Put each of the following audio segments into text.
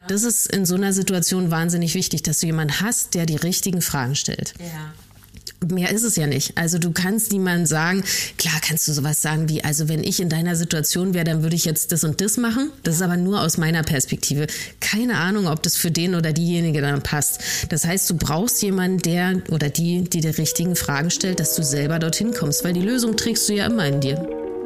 Das ist in so einer Situation wahnsinnig wichtig, dass du jemanden hast, der die richtigen Fragen stellt. Ja. Mehr ist es ja nicht. Also du kannst niemandem sagen, klar kannst du sowas sagen wie, also wenn ich in deiner Situation wäre, dann würde ich jetzt das und das machen. Das ist aber nur aus meiner Perspektive. Keine Ahnung, ob das für den oder diejenige dann passt. Das heißt, du brauchst jemanden, der oder die richtigen Fragen stellt, dass du selber dorthin kommst, weil die Lösung trägst du ja immer in dir.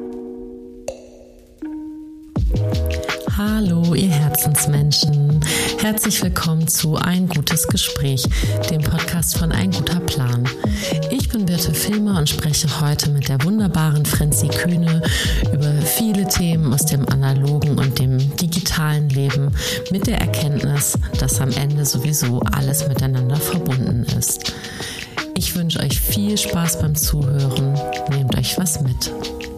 Hallo, ihr Herzensmenschen. Herzlich willkommen zu Ein gutes Gespräch, dem Podcast von Ein guter Plan. Ich bin Birte Filmer und spreche heute mit der wunderbaren Franzi Kühne über viele Themen aus dem analogen und dem digitalen Leben mit der Erkenntnis, dass am Ende sowieso alles miteinander verbunden ist. Ich wünsche euch viel Spaß beim Zuhören. Nehmt euch was mit.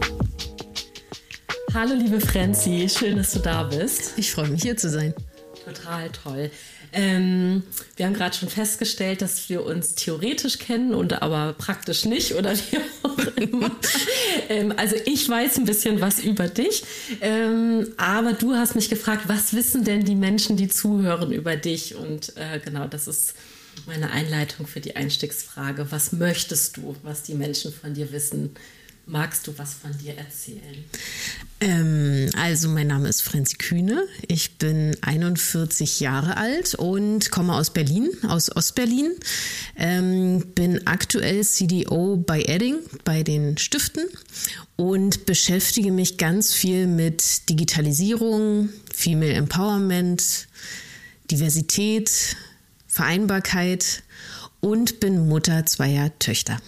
Hallo liebe Franzi, schön, dass du da bist. Ich freue mich, hier zu sein. Total toll. Wir haben gerade schon festgestellt, dass wir uns theoretisch kennen und aber praktisch nicht oder wie auch immer. Also ich weiß ein bisschen was über dich, aber du hast mich gefragt, was wissen denn die Menschen, die zuhören über dich? Und genau, das ist meine Einleitung für die Einstiegsfrage. Was möchtest du, was die Menschen von dir wissen? Magst du was von dir erzählen? Also mein Name ist Franzi Kühne. Ich bin 41 Jahre alt und komme aus Berlin, aus Ostberlin. Bin aktuell CDO bei Edding, bei den Stiften und beschäftige mich ganz viel mit Digitalisierung, Female Empowerment, Diversität, Vereinbarkeit und bin Mutter zweier Töchter.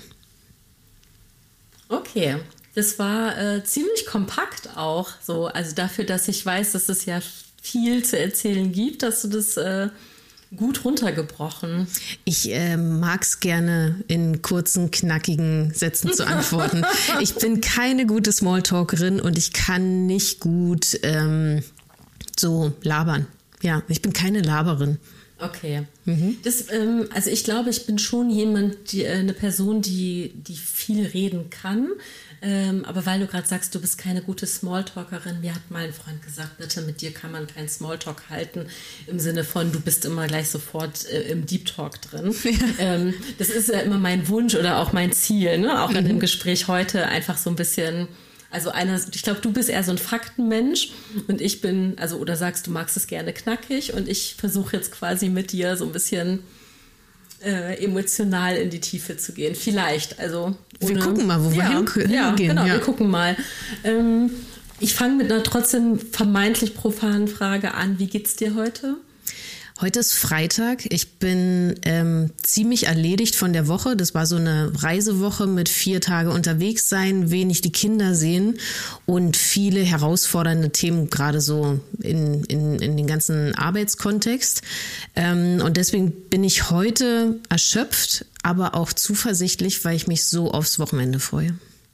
Okay, das war ziemlich kompakt auch, so, also dafür, dass ich weiß, dass es ja viel zu erzählen gibt, hast du das gut runtergebrochen. Ich mag es gerne, in kurzen, knackigen Sätzen zu antworten. Ich bin keine gute Smalltalkerin und ich kann nicht gut so labern. Ja, ich bin keine Laberin. Okay. Das, also ich glaube, ich bin schon jemand, eine Person, die viel reden kann. Aber weil du gerade sagst, du bist keine gute Smalltalkerin, mir hat mal ein Freund gesagt, bitte, mit dir kann man keinen Smalltalk halten, im Sinne von, du bist immer gleich sofort im Deep Talk drin. Ja. Das ist ja immer mein Wunsch oder auch mein Ziel, ne? Auch in dem Gespräch heute einfach so ein bisschen. Also ich glaube, du bist eher so ein Faktenmensch und ich bin, also oder sagst, du magst es gerne knackig und ich versuche jetzt quasi mit dir so ein bisschen emotional in die Tiefe zu gehen. Vielleicht, also. Wir gucken mal, wo wir hingehen. Ja, genau, wir gucken mal. Ich fange mit einer trotzdem vermeintlich profanen Frage an. Wie geht's dir heute? Heute ist Freitag. Ich bin ziemlich erledigt von der Woche. Das war so eine Reisewoche mit 4 Tage unterwegs sein, wenig die Kinder sehen und viele herausfordernde Themen, gerade so in den ganzen Arbeitskontext. Und deswegen bin ich heute erschöpft, aber auch zuversichtlich, weil ich mich so aufs Wochenende freue.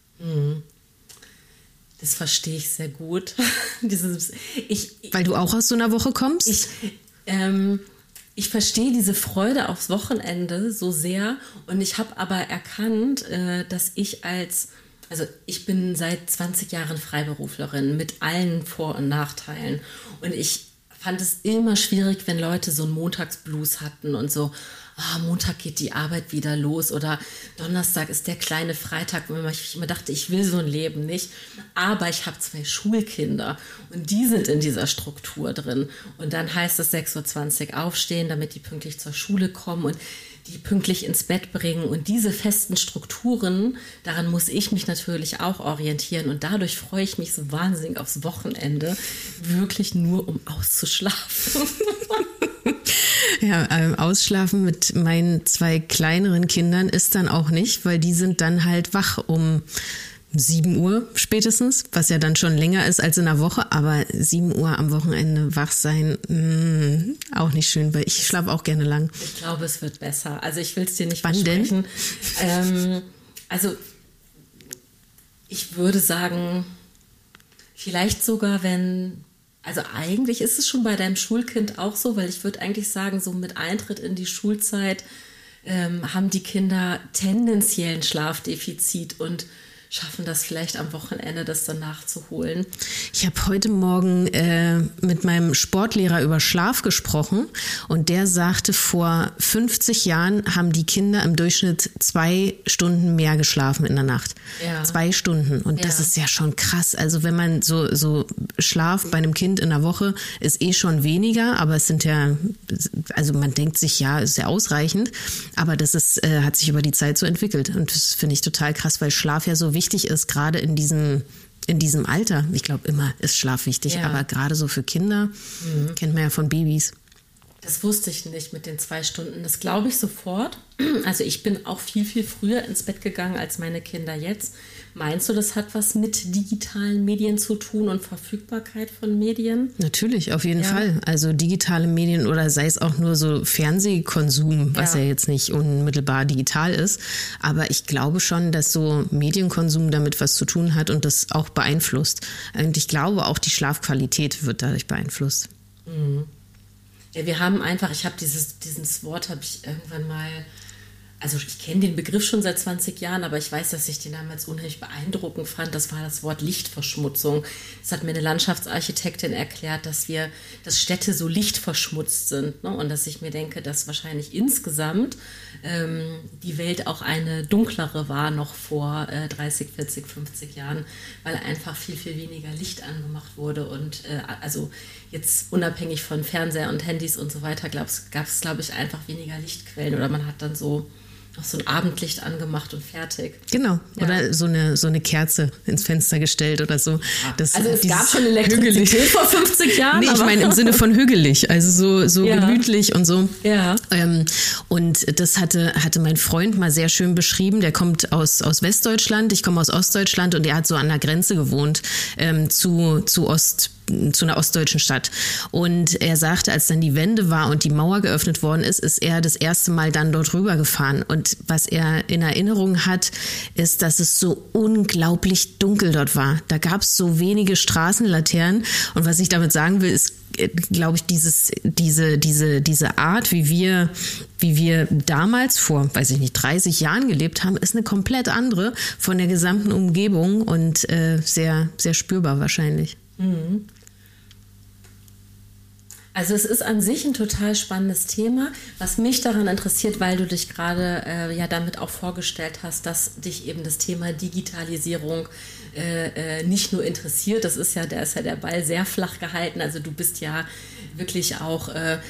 Das verstehe ich sehr gut. Weil du auch aus so einer Woche kommst? Ich verstehe diese Freude aufs Wochenende so sehr und ich habe aber erkannt, dass ich bin seit 20 Jahren Freiberuflerin mit allen Vor- und Nachteilen und ich fand es immer schwierig, wenn Leute so einen Montagsblues hatten und so, Montag geht die Arbeit wieder los oder Donnerstag ist der kleine Freitag, wo ich immer dachte, ich will so ein Leben nicht. Aber ich habe 2 Schulkinder und die sind in dieser Struktur drin. Und dann heißt es 6:20 Uhr aufstehen, damit die pünktlich zur Schule kommen und die pünktlich ins Bett bringen. Und diese festen Strukturen, daran muss ich mich natürlich auch orientieren. Und dadurch freue ich mich so wahnsinnig aufs Wochenende, wirklich nur um auszuschlafen. Ja, ausschlafen mit meinen 2 kleineren Kindern ist dann auch nicht, weil die sind dann halt wach um 7 Uhr spätestens, was ja dann schon länger ist als in der Woche, aber 7 Uhr am Wochenende wach sein, auch nicht schön, weil ich schlafe auch gerne lang. Ich glaube, es wird besser. Also ich will es dir nicht Wann versprechen. Denn? Also ich würde sagen, vielleicht sogar also eigentlich ist es schon bei deinem Schulkind auch so, weil ich würde eigentlich sagen, so mit Eintritt in die Schulzeit haben die Kinder tendenziell ein Schlafdefizit und schaffen das vielleicht am Wochenende, das dann nachzuholen. Ich habe heute Morgen mit meinem Sportlehrer über Schlaf gesprochen und der sagte, vor 50 Jahren haben die Kinder im Durchschnitt 2 Stunden mehr geschlafen in der Nacht. Ja. 2 Stunden. Und das ist ja schon krass. Also wenn man so Schlaf bei einem Kind in der Woche ist schon weniger, aber es sind ja, also man denkt sich, ja, ist ja ausreichend, aber das ist, hat sich über die Zeit so entwickelt und das finde ich total krass, weil Schlaf ja so wichtig ist, gerade in diesem Alter. Ich glaube, immer ist Schlaf wichtig, aber gerade so für Kinder, kennt man ja von Babys. Das wusste ich nicht mit den 2 Stunden. Das glaube ich sofort. Also ich bin auch viel, viel früher ins Bett gegangen als meine Kinder jetzt. Meinst du, das hat was mit digitalen Medien zu tun und Verfügbarkeit von Medien? Natürlich, auf jeden Fall. Also digitale Medien oder sei es auch nur so Fernsehkonsum, was ja jetzt nicht unmittelbar digital ist. Aber ich glaube schon, dass so Medienkonsum damit was zu tun hat und das auch beeinflusst. Und ich glaube, auch die Schlafqualität wird dadurch beeinflusst. Mhm. Ja, wir haben einfach, ich habe dieses Wort habe ich irgendwann mal, also ich kenne den Begriff schon seit 20 Jahren, aber ich weiß, dass ich den damals unheimlich beeindruckend fand. Das war das Wort Lichtverschmutzung. Das hat mir eine Landschaftsarchitektin erklärt, dass Städte so lichtverschmutzt sind, ne? Und dass ich mir denke, dass wahrscheinlich insgesamt die Welt auch eine dunklere war noch vor 30, 40, 50 Jahren, weil einfach viel, viel weniger Licht angemacht wurde. Und also jetzt unabhängig von Fernseher und Handys und so weiter gab es, glaube ich, einfach weniger Lichtquellen. Oder man hat dann so noch so ein Abendlicht angemacht und fertig. Genau, oder so eine Kerze ins Fenster gestellt oder so. Das, also es gab schon Elektrizität vor 50 Jahren. Nee, ich meine im Sinne von hügelig, also so gemütlich und so. Ja. Und das hatte mein Freund mal sehr schön beschrieben. Der kommt aus Westdeutschland, ich komme aus Ostdeutschland und er hat so an der Grenze gewohnt zu einer ostdeutschen Stadt. Und er sagte, als dann die Wende war und die Mauer geöffnet worden ist, ist er das erste Mal dann dort rübergefahren. Und was er in Erinnerung hat, ist, dass es so unglaublich dunkel dort war. Da gab es so wenige Straßenlaternen. Und was ich damit sagen will, ist, glaube ich, diese Art, wie wir damals vor, 30 Jahren gelebt haben, ist eine komplett andere von der gesamten Umgebung und sehr, sehr spürbar wahrscheinlich. Mhm. Also es ist an sich ein total spannendes Thema, was mich daran interessiert, weil du dich gerade damit auch vorgestellt hast, dass dich eben das Thema Digitalisierung nicht nur interessiert. Da ist ja der Ball sehr flach gehalten. Also du bist ja wirklich auch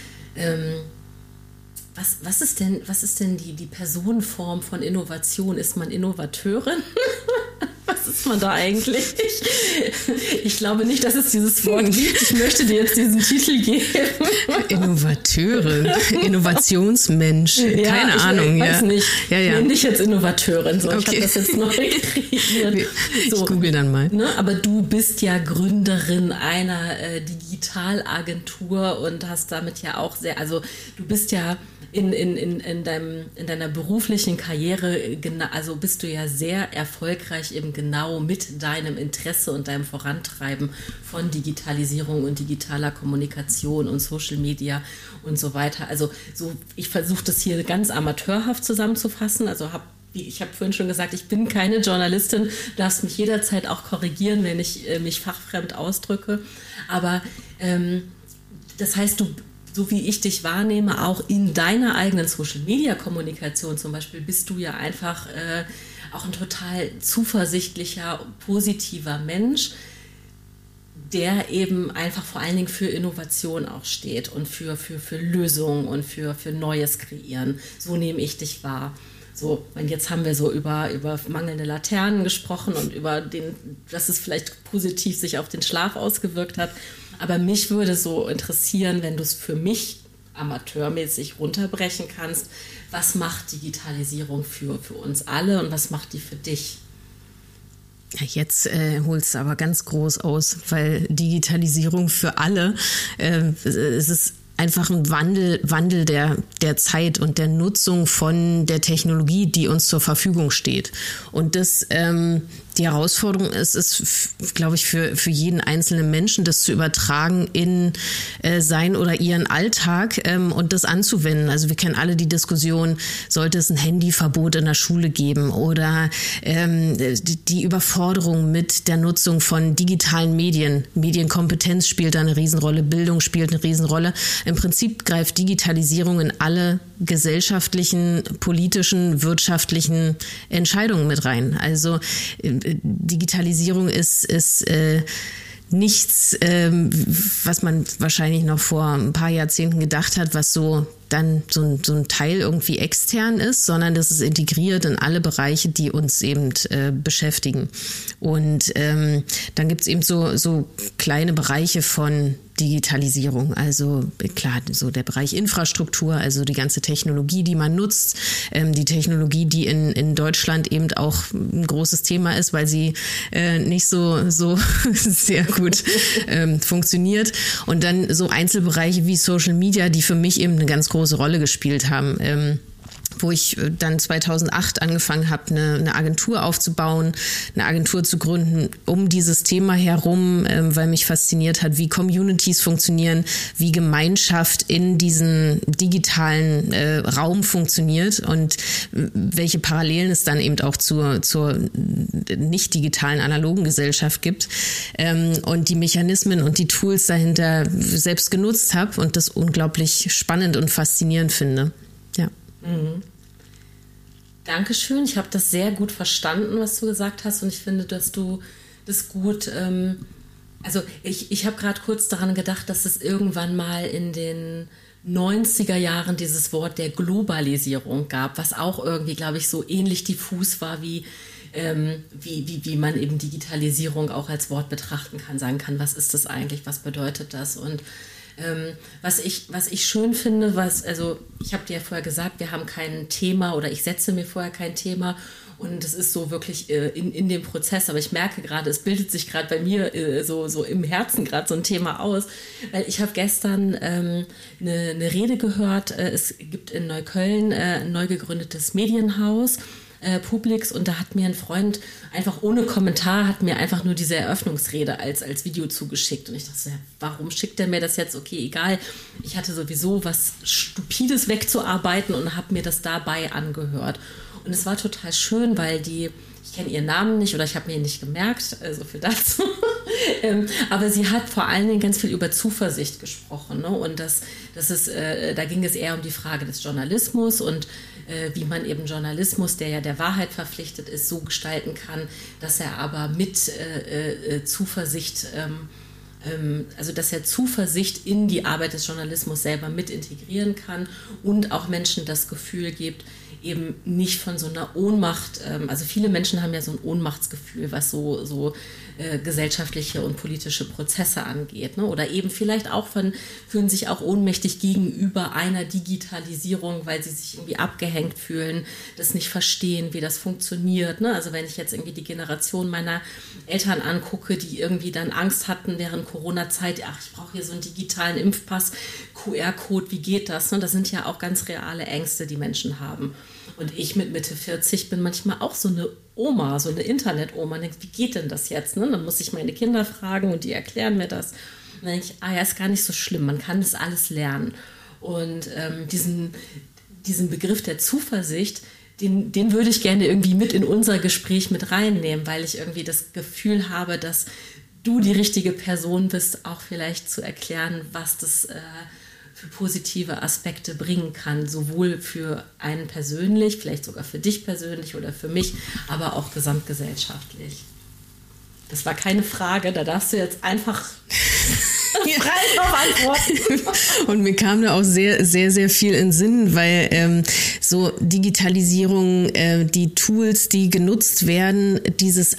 was ist denn die Personenform von Innovation? Ist man Innovateurin? Was ist man da eigentlich? Ich glaube nicht, dass es dieses Wort gibt. Ich möchte dir jetzt diesen Titel geben. Innovateurin, Innovationsmensch, keine Ahnung. Ich weiß nicht. Ja. Ich nenne dich jetzt Innovateurin. So, okay. Ich habe das jetzt neu kreiert. So, ich google dann mal. Ne, aber du bist ja Gründerin einer Digitalagentur und hast damit ja auch also du bist ja in deiner beruflichen Karriere, also bist du ja sehr erfolgreich eben genau mit deinem Interesse und deinem Vorantreiben von Digitalisierung und digitaler Kommunikation und Social Media und so weiter. Also ich versuche das hier ganz amateurhaft zusammenzufassen. Also ich habe vorhin schon gesagt, ich bin keine Journalistin. Du darfst mich jederzeit auch korrigieren, wenn ich mich fachfremd ausdrücke. Aber das heißt, so wie ich dich wahrnehme, auch in deiner eigenen Social-Media-Kommunikation zum Beispiel, bist du ja einfach auch ein total zuversichtlicher, positiver Mensch, der eben einfach vor allen Dingen für Innovation auch steht und für Lösungen und für Neues kreieren. So nehme ich dich wahr. So, und jetzt haben wir so über mangelnde Laternen gesprochen und dass es vielleicht positiv sich auf den Schlaf ausgewirkt hat. Aber mich würde so interessieren, wenn du es für mich amateurmäßig runterbrechen kannst, was macht Digitalisierung für uns alle und was macht die für dich? Ja, jetzt holst du aber ganz groß aus, weil Digitalisierung für alle, es ist einfach ein Wandel der Zeit und der Nutzung von der Technologie, die uns zur Verfügung steht. Und das die Herausforderung ist, glaube ich, für jeden einzelnen Menschen, das zu übertragen in sein oder ihren Alltag und das anzuwenden. Also wir kennen alle die Diskussion, sollte es ein Handyverbot in der Schule geben oder die Überforderung mit der Nutzung von digitalen Medien. Medienkompetenz spielt da eine Riesenrolle, Bildung spielt eine Riesenrolle. Im Prinzip greift Digitalisierung in alle gesellschaftlichen, politischen, wirtschaftlichen Entscheidungen mit rein. Also Digitalisierung ist nichts, was man wahrscheinlich noch vor ein paar Jahrzehnten gedacht hat, was so dann so ein Teil irgendwie extern ist, sondern das ist integriert in alle Bereiche, die uns eben beschäftigen. Und dann gibt's eben so kleine Bereiche von Digitalisierung, also klar, so der Bereich Infrastruktur, also die ganze Technologie, die man nutzt, die Technologie, die in Deutschland eben auch ein großes Thema ist, weil sie nicht so sehr gut funktioniert. Und dann so Einzelbereiche wie Social Media, die für mich eben eine ganz große Rolle gespielt haben. Wo ich dann 2008 angefangen habe, eine Agentur aufzubauen, eine Agentur zu gründen, um dieses Thema herum, weil mich fasziniert hat, wie Communities funktionieren, wie Gemeinschaft in diesem digitalen Raum funktioniert und welche Parallelen es dann eben auch zur nicht digitalen, analogen Gesellschaft gibt und die Mechanismen und die Tools dahinter selbst genutzt habe und das unglaublich spannend und faszinierend finde. Ja. Mhm. Dankeschön. Ich habe das sehr gut verstanden, was du gesagt hast, und ich finde, dass du das gut, also ich habe gerade kurz daran gedacht, dass es irgendwann mal in den 90er Jahren dieses Wort der Globalisierung gab, was auch irgendwie, glaube ich, so ähnlich diffus war wie man eben Digitalisierung auch als Wort betrachten kann, sagen kann, was ist das eigentlich, was bedeutet das? Und was ich schön finde, also ich habe dir ja vorher gesagt, wir haben kein Thema oder ich setze mir vorher kein Thema und es ist so wirklich in dem Prozess, aber ich merke gerade, es bildet sich gerade bei mir so im Herzen gerade so ein Thema aus, weil ich habe gestern eine Rede gehört, es gibt in Neukölln ein neu gegründetes Medienhaus, Publix, und da hat mir ein Freund einfach ohne Kommentar, hat mir einfach nur diese Eröffnungsrede als Video zugeschickt und ich dachte, ja, warum schickt er mir das jetzt? Okay, egal, ich hatte sowieso was Stupides wegzuarbeiten und habe mir das dabei angehört und es war total schön, weil ich kenne ihren Namen nicht oder ich habe mir ihn nicht gemerkt, so viel dazu. Aber sie hat vor allen Dingen ganz viel über Zuversicht gesprochen, ne? Und da ging es eher um die Frage des Journalismus und wie man eben Journalismus, der ja der Wahrheit verpflichtet ist, so gestalten kann, dass er aber mit Zuversicht, also dass er Zuversicht in die Arbeit des Journalismus selber mit integrieren kann und auch Menschen das Gefühl gibt, eben nicht von so einer Ohnmacht, also viele Menschen haben ja so ein Ohnmachtsgefühl, was so gesellschaftliche und politische Prozesse angeht, ne? Oder eben vielleicht auch fühlen sich auch ohnmächtig gegenüber einer Digitalisierung, weil sie sich irgendwie abgehängt fühlen, das nicht verstehen, wie das funktioniert, ne? Also wenn ich jetzt irgendwie die Generation meiner Eltern angucke, die irgendwie dann Angst hatten während Corona-Zeit, ach, ich brauche hier so einen digitalen Impfpass, QR-Code, wie geht das? Ne? Das sind ja auch ganz reale Ängste, die Menschen haben. Und ich mit Mitte 40 bin manchmal auch so eine Oma, so eine Internet-Oma. Und denke, wie geht denn das jetzt? Ne? Dann muss ich meine Kinder fragen und die erklären mir das. Und dann denke ich, ja, ist gar nicht so schlimm, man kann das alles lernen. Und diesen Begriff der Zuversicht, den würde ich gerne irgendwie mit in unser Gespräch mit reinnehmen, weil ich irgendwie das Gefühl habe, dass du die richtige Person bist, auch vielleicht zu erklären, was das für positive Aspekte bringen kann, sowohl für einen persönlich, vielleicht sogar für dich persönlich oder für mich, aber auch gesamtgesellschaftlich. Das war keine Frage, da darfst du jetzt einfach frei drauf antworten. Und mir kam da auch sehr, sehr, sehr viel in Sinn, weil so Digitalisierung, die Tools, die genutzt werden, dieses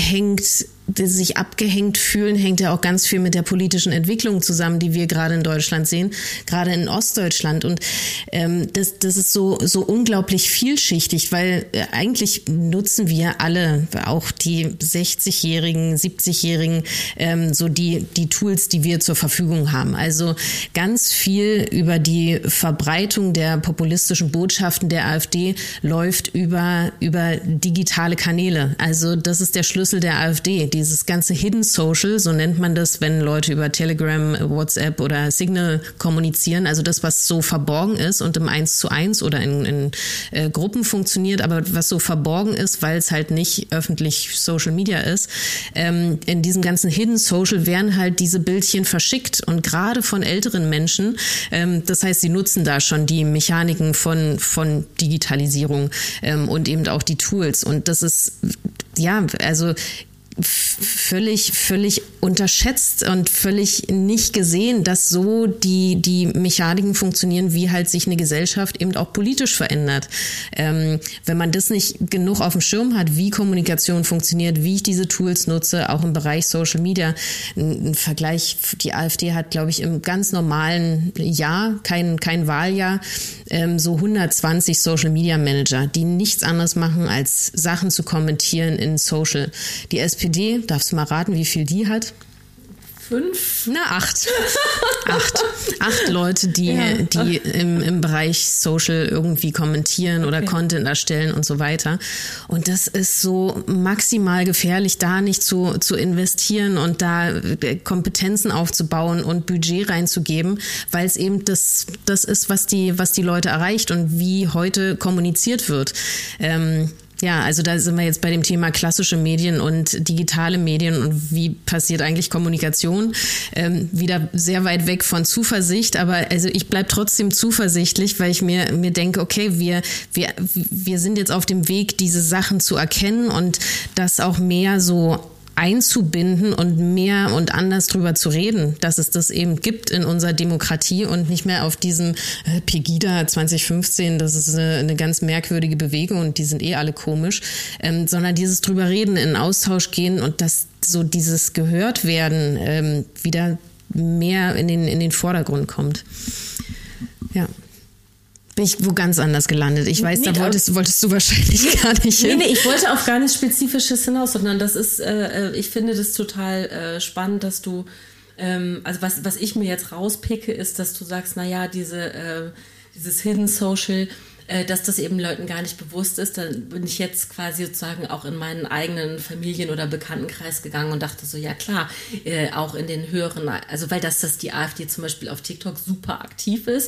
sich abgehängt fühlen, hängt ja auch ganz viel mit der politischen Entwicklung zusammen, die wir gerade in Deutschland sehen, gerade in Ostdeutschland. Und das ist so unglaublich vielschichtig, weil eigentlich nutzen wir alle, auch die 60-Jährigen, 70-Jährigen, so die Tools, die wir zur Verfügung Verfügung haben. Also ganz viel über die Verbreitung der populistischen Botschaften der AfD läuft über digitale Kanäle. Also das ist der Schlüssel der AfD. Dieses ganze Hidden Social, so nennt man das, wenn Leute über Telegram, WhatsApp oder Signal kommunizieren. Also das, was so verborgen ist und im 1:1 oder in Gruppen funktioniert, aber was so verborgen ist, weil es halt nicht öffentlich Social Media ist. In diesem ganzen Hidden Social werden halt diese Bildchen verschickt und gerade von älteren Menschen. Das heißt, sie nutzen da schon die Mechaniken von Digitalisierung und eben auch die Tools. Und das ist, ja, also völlig unterschätzt und völlig nicht gesehen, dass so die Mechaniken funktionieren, wie halt sich eine Gesellschaft eben auch politisch verändert. Wenn man das nicht genug auf dem Schirm hat, wie Kommunikation funktioniert, wie ich diese Tools nutze, auch im Bereich Social Media. Ein Vergleich, die AfD hat, glaube ich, im ganz normalen Jahr, kein Wahljahr, so 120 Social Media Manager, die nichts anderes machen, als Sachen zu kommentieren in Social. Die SPD, darfst du mal raten, wie viel die hat? 5? Na, 8. 8 Leute, die im Bereich Social irgendwie kommentieren oder Content erstellen und so weiter. Und das ist so maximal gefährlich, da nicht zu investieren und da Kompetenzen aufzubauen und Budget reinzugeben, weil es eben das ist, was die Leute erreicht und wie heute kommuniziert wird. Ja, also da sind wir jetzt bei dem Thema klassische Medien und digitale Medien und wie passiert eigentlich Kommunikation. Wieder sehr weit weg von Zuversicht, aber also ich bleib trotzdem zuversichtlich, weil ich mir denke, okay, wir sind jetzt auf dem Weg, diese Sachen zu erkennen und das auch mehr so einzubinden und mehr und anders drüber zu reden, dass es das eben gibt in unserer Demokratie und nicht mehr auf diesem Pegida 2015, das ist eine ganz merkwürdige Bewegung und die sind alle komisch, sondern dieses drüber reden, in Austausch gehen und dass so dieses gehört werden wieder mehr in den Vordergrund kommt. Ja. Bin ich wo ganz anders gelandet. Ich weiß, da wolltest du wahrscheinlich gar nicht hin. Nee, ich wollte auf gar nichts Spezifisches hinaus, sondern das ist, ich finde das total spannend, dass du, also was ich mir jetzt rauspicke, ist, dass du sagst, naja, dieses Hidden Social, dass das eben Leuten gar nicht bewusst ist. Dann bin ich jetzt quasi sozusagen auch in meinen eigenen Familien- oder Bekanntenkreis gegangen und dachte so, ja klar, auch in den höheren, also weil dass die AfD zum Beispiel auf TikTok super aktiv ist,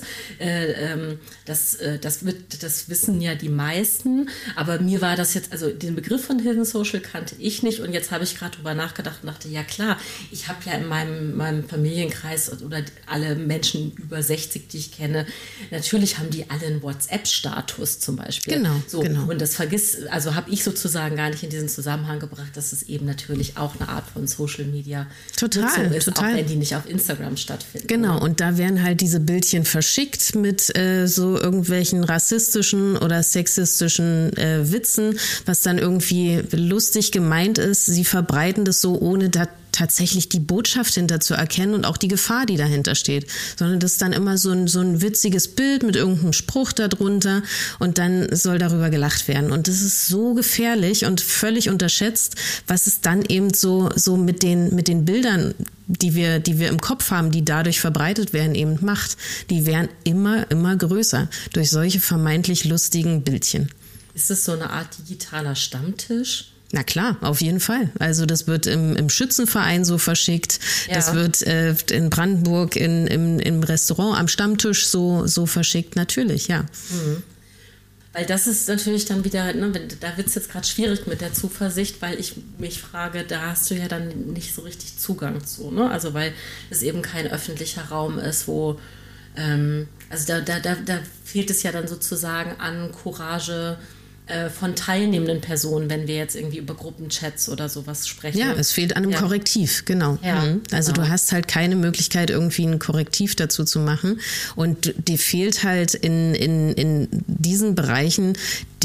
das wissen ja die meisten, aber mir war das jetzt, also den Begriff von Hidden Social kannte ich nicht und jetzt habe ich gerade drüber nachgedacht und dachte, ja klar, ich habe ja in meinem Familienkreis oder alle Menschen über 60, die ich kenne, natürlich haben die alle einen WhatsApp-Status zum Beispiel. Genau, so, genau. Und das also habe ich sozusagen gar nicht in diesen Zusammenhang gebracht, dass es eben natürlich auch eine Art von Social Media total ist, auch wenn die nicht auf Instagram stattfinden. Genau, und da werden halt diese Bildchen verschickt mit so irgendwelchen rassistischen oder sexistischen Witzen, was dann irgendwie lustig gemeint ist. Sie verbreiten das so, ohne tatsächlich die Botschaft hinter zu erkennen und auch die Gefahr, die dahinter steht, sondern das ist dann immer so ein witziges Bild mit irgendeinem Spruch darunter und dann soll darüber gelacht werden und das ist so gefährlich und völlig unterschätzt, was es dann eben so mit den Bildern, die wir im Kopf haben, die dadurch verbreitet werden, eben macht. Die werden immer größer durch solche vermeintlich lustigen Bildchen. Ist das so eine Art digitaler Stammtisch? Na klar, auf jeden Fall. Also das wird im Schützenverein so verschickt. Ja. Das wird in Brandenburg im Restaurant am Stammtisch so verschickt. Natürlich, ja. Mhm. Weil das ist natürlich dann wieder, ne, da wird es jetzt gerade schwierig mit der Zuversicht, weil ich mich frage, da hast du ja dann nicht so richtig Zugang zu. Ne? Also weil es eben kein öffentlicher Raum ist, wo, also da fehlt es ja dann sozusagen an Courage von teilnehmenden Personen, wenn wir jetzt irgendwie über Gruppenchats oder sowas sprechen. Ja, es fehlt an einem Korrektiv, genau. Ja, also genau. Du hast halt keine Möglichkeit, irgendwie ein Korrektiv dazu zu machen und dir fehlt halt in diesen Bereichen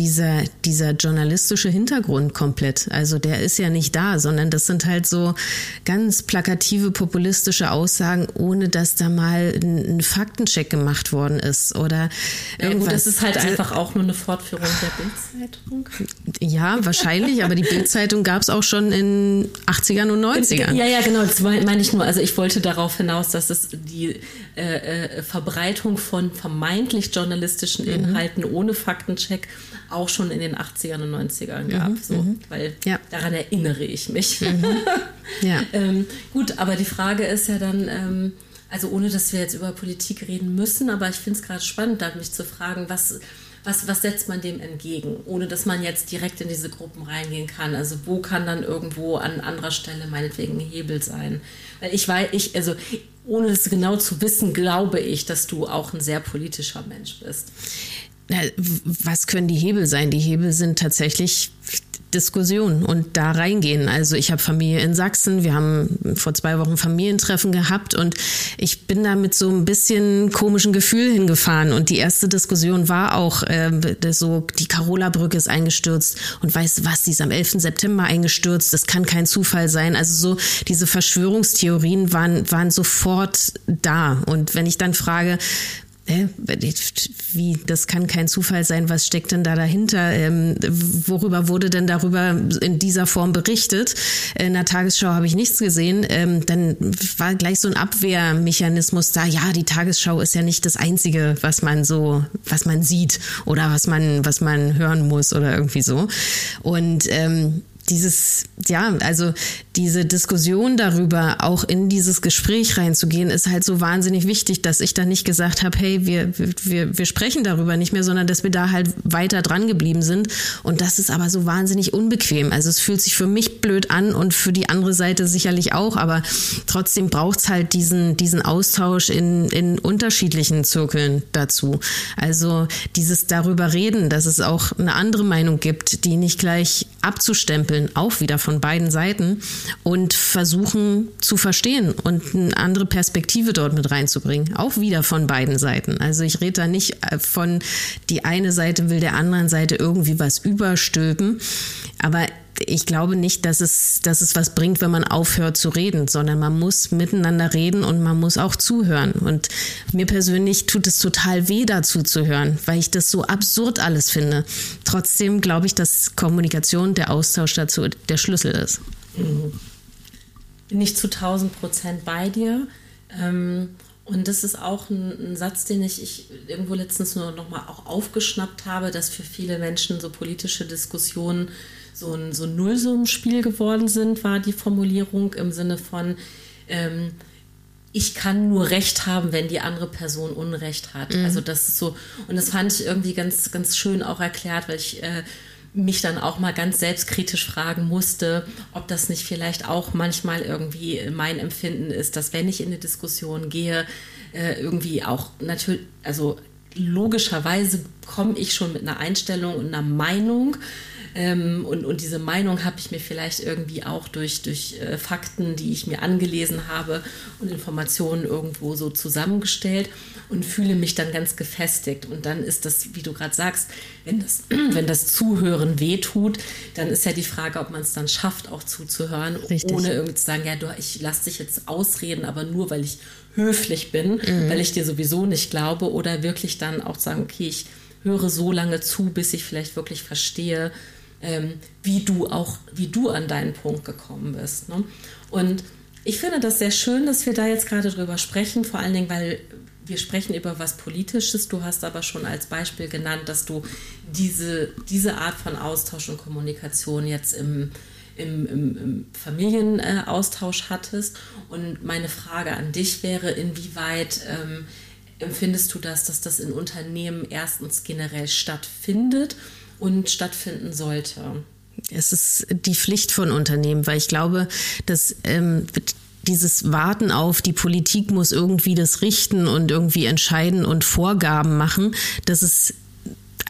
dieser journalistische Hintergrund komplett. Also der ist ja nicht da, sondern das sind halt so ganz plakative, populistische Aussagen, ohne dass da mal ein Faktencheck gemacht worden ist oder irgendwas. Gut, das ist halt einfach auch nur eine Fortführung der Bild-Zeitung. Ja, wahrscheinlich, aber die Bild-Zeitung gab es auch schon in 80ern und 90ern. Ja, genau, das meine ich nur. Also ich wollte darauf hinaus, dass es die Verbreitung von vermeintlich journalistischen Inhalten ohne Faktencheck auch schon in den 80ern und 90ern gab. Weil daran erinnere ich mich. Ja. Gut, aber die Frage ist ja dann, also ohne dass wir jetzt über Politik reden müssen, aber ich finde es gerade spannend, da mich zu fragen, was setzt man dem entgegen, ohne dass man jetzt direkt in diese Gruppen reingehen kann? Also wo kann dann irgendwo an anderer Stelle meinetwegen ein Hebel sein? Weil also ohne das genau zu wissen, glaube ich, dass du auch ein sehr politischer Mensch bist. Was können die Hebel sein? Die Hebel sind tatsächlich Diskussion und da reingehen. Also ich habe Familie in Sachsen, wir haben vor 2 Wochen Familientreffen gehabt und ich bin da mit so ein bisschen komischen Gefühl hingefahren und die erste Diskussion war auch so, die Carola-Brücke ist eingestürzt und weißt du was, die ist am 11. September eingestürzt, das kann kein Zufall sein. Also so diese Verschwörungstheorien waren sofort da und wenn ich dann frage, wie, das kann kein Zufall sein, was steckt denn da dahinter? Worüber wurde denn darüber in dieser Form berichtet? In der Tagesschau habe ich nichts gesehen. Dann war gleich so ein Abwehrmechanismus da. Ja, die Tagesschau ist ja nicht das Einzige, was man sieht oder was man hören muss oder irgendwie so. Und diese Diskussion darüber, auch in dieses Gespräch reinzugehen, ist halt so wahnsinnig wichtig, dass ich da nicht gesagt habe, hey, wir sprechen darüber nicht mehr, sondern dass wir da halt weiter dran geblieben sind. Und das ist aber so wahnsinnig unbequem. Also es fühlt sich für mich blöd an und für die andere Seite sicherlich auch, aber trotzdem braucht's halt diesen Austausch in unterschiedlichen Zirkeln dazu. Also dieses darüber reden, dass es auch eine andere Meinung gibt, die nicht gleich abzustempeln, auch wieder von beiden Seiten und versuchen zu verstehen und eine andere Perspektive dort mit reinzubringen, auch wieder von beiden Seiten. Also ich rede da nicht von, die eine Seite will der anderen Seite irgendwie was überstülpen, aber ich glaube nicht, dass es was bringt, wenn man aufhört zu reden, sondern man muss miteinander reden und man muss auch zuhören. Und mir persönlich tut es total weh, dazu zu hören, weil ich das so absurd alles finde. Trotzdem glaube ich, dass Kommunikation, der Austausch dazu der Schlüssel ist. Bin ich zu 1000% bei dir. Und das ist auch ein Satz, den ich irgendwo letztens nur noch mal auch aufgeschnappt habe, dass für viele Menschen so politische Diskussionen so ein Nullsummenspiel geworden sind, war die Formulierung im Sinne von, ich kann nur Recht haben, wenn die andere Person Unrecht hat. Also das ist so, und das fand ich irgendwie ganz, ganz schön auch erklärt, weil ich mich dann auch mal ganz selbstkritisch fragen musste, ob das nicht vielleicht auch manchmal irgendwie mein Empfinden ist, dass wenn ich in eine Diskussion gehe, irgendwie auch natürlich, also logischerweise komme ich schon mit einer Einstellung und einer Meinung, und diese Meinung habe ich mir vielleicht irgendwie auch durch Fakten, die ich mir angelesen habe und Informationen irgendwo so zusammengestellt und fühle mich dann ganz gefestigt. Und dann ist das, wie du gerade sagst, wenn das Zuhören wehtut, dann ist ja die Frage, ob man es dann schafft, auch zuzuhören, Richtig. Ohne irgendwie zu sagen, ja, ich lasse dich jetzt ausreden, aber nur, weil ich höflich bin, weil ich dir sowieso nicht glaube, oder wirklich dann auch sagen, okay, ich höre so lange zu, bis ich vielleicht wirklich verstehe, wie du an deinen Punkt gekommen bist. Ne? Und ich finde das sehr schön, dass wir da jetzt gerade drüber sprechen, vor allen Dingen, weil wir sprechen über was Politisches. Du hast aber schon als Beispiel genannt, dass du diese Art von Austausch und Kommunikation jetzt im Familienaustausch hattest. Und meine Frage an dich wäre, inwieweit empfindest du das, dass das in Unternehmen erstens generell stattfindet und stattfinden sollte? Es ist die Pflicht von Unternehmen, weil ich glaube, dass dieses Warten auf, die Politik muss irgendwie das richten und irgendwie entscheiden und Vorgaben machen, das ist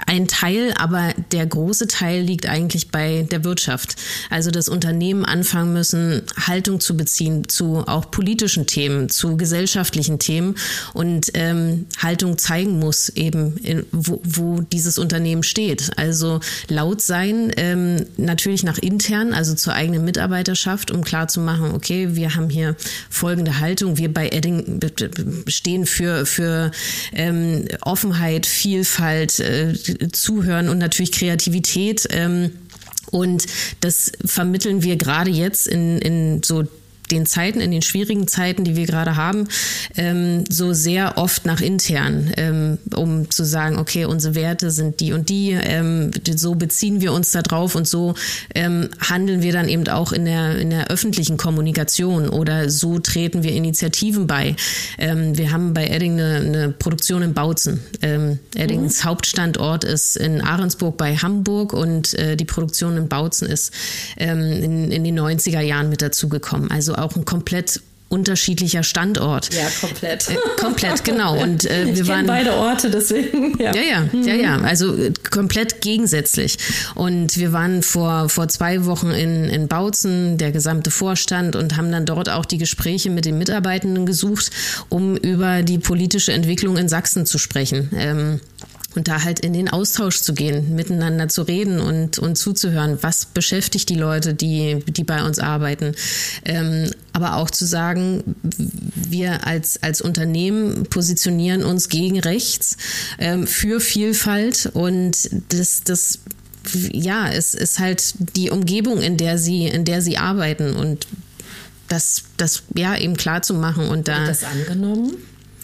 ein Teil, aber der große Teil liegt eigentlich bei der Wirtschaft. Also dass Unternehmen anfangen müssen, Haltung zu beziehen zu auch politischen Themen, zu gesellschaftlichen Themen und Haltung zeigen muss eben, wo dieses Unternehmen steht. Also laut sein, natürlich nach intern, also zur eigenen Mitarbeiterschaft, um klarzumachen, okay, wir haben hier folgende Haltung. Wir bei Edding stehen für Offenheit, Vielfalt, Zuhören und natürlich Kreativität. Und das vermitteln wir gerade jetzt in so den Zeiten, in den schwierigen Zeiten, die wir gerade haben, so sehr oft nach intern, um zu sagen, okay, unsere Werte sind die und die, so beziehen wir uns da drauf und so handeln wir dann eben auch in der öffentlichen Kommunikation oder so treten wir Initiativen bei. Wir haben bei Edding eine Produktion in Bautzen. Eddings Hauptstandort ist in Ahrensburg bei Hamburg und die Produktion in Bautzen ist in den 90er Jahren mit dazugekommen. Also auch ein komplett unterschiedlicher Standort. Ja, komplett. Komplett, genau. Und wir waren beide Orte, deswegen. Ja. Also komplett gegensätzlich. Und wir waren vor 2 Wochen in Bautzen, der gesamte Vorstand, und haben dann dort auch die Gespräche mit den Mitarbeitenden gesucht, um über die politische Entwicklung in Sachsen zu sprechen. Und da halt in den Austausch zu gehen, miteinander zu reden und zuzuhören, was beschäftigt die Leute, die bei uns arbeiten. Aber auch zu sagen, wir als Unternehmen positionieren uns gegen rechts, für Vielfalt, und das es ist halt die Umgebung, in der sie arbeiten, und das eben klar zu machen. Und da. Wird das angenommen?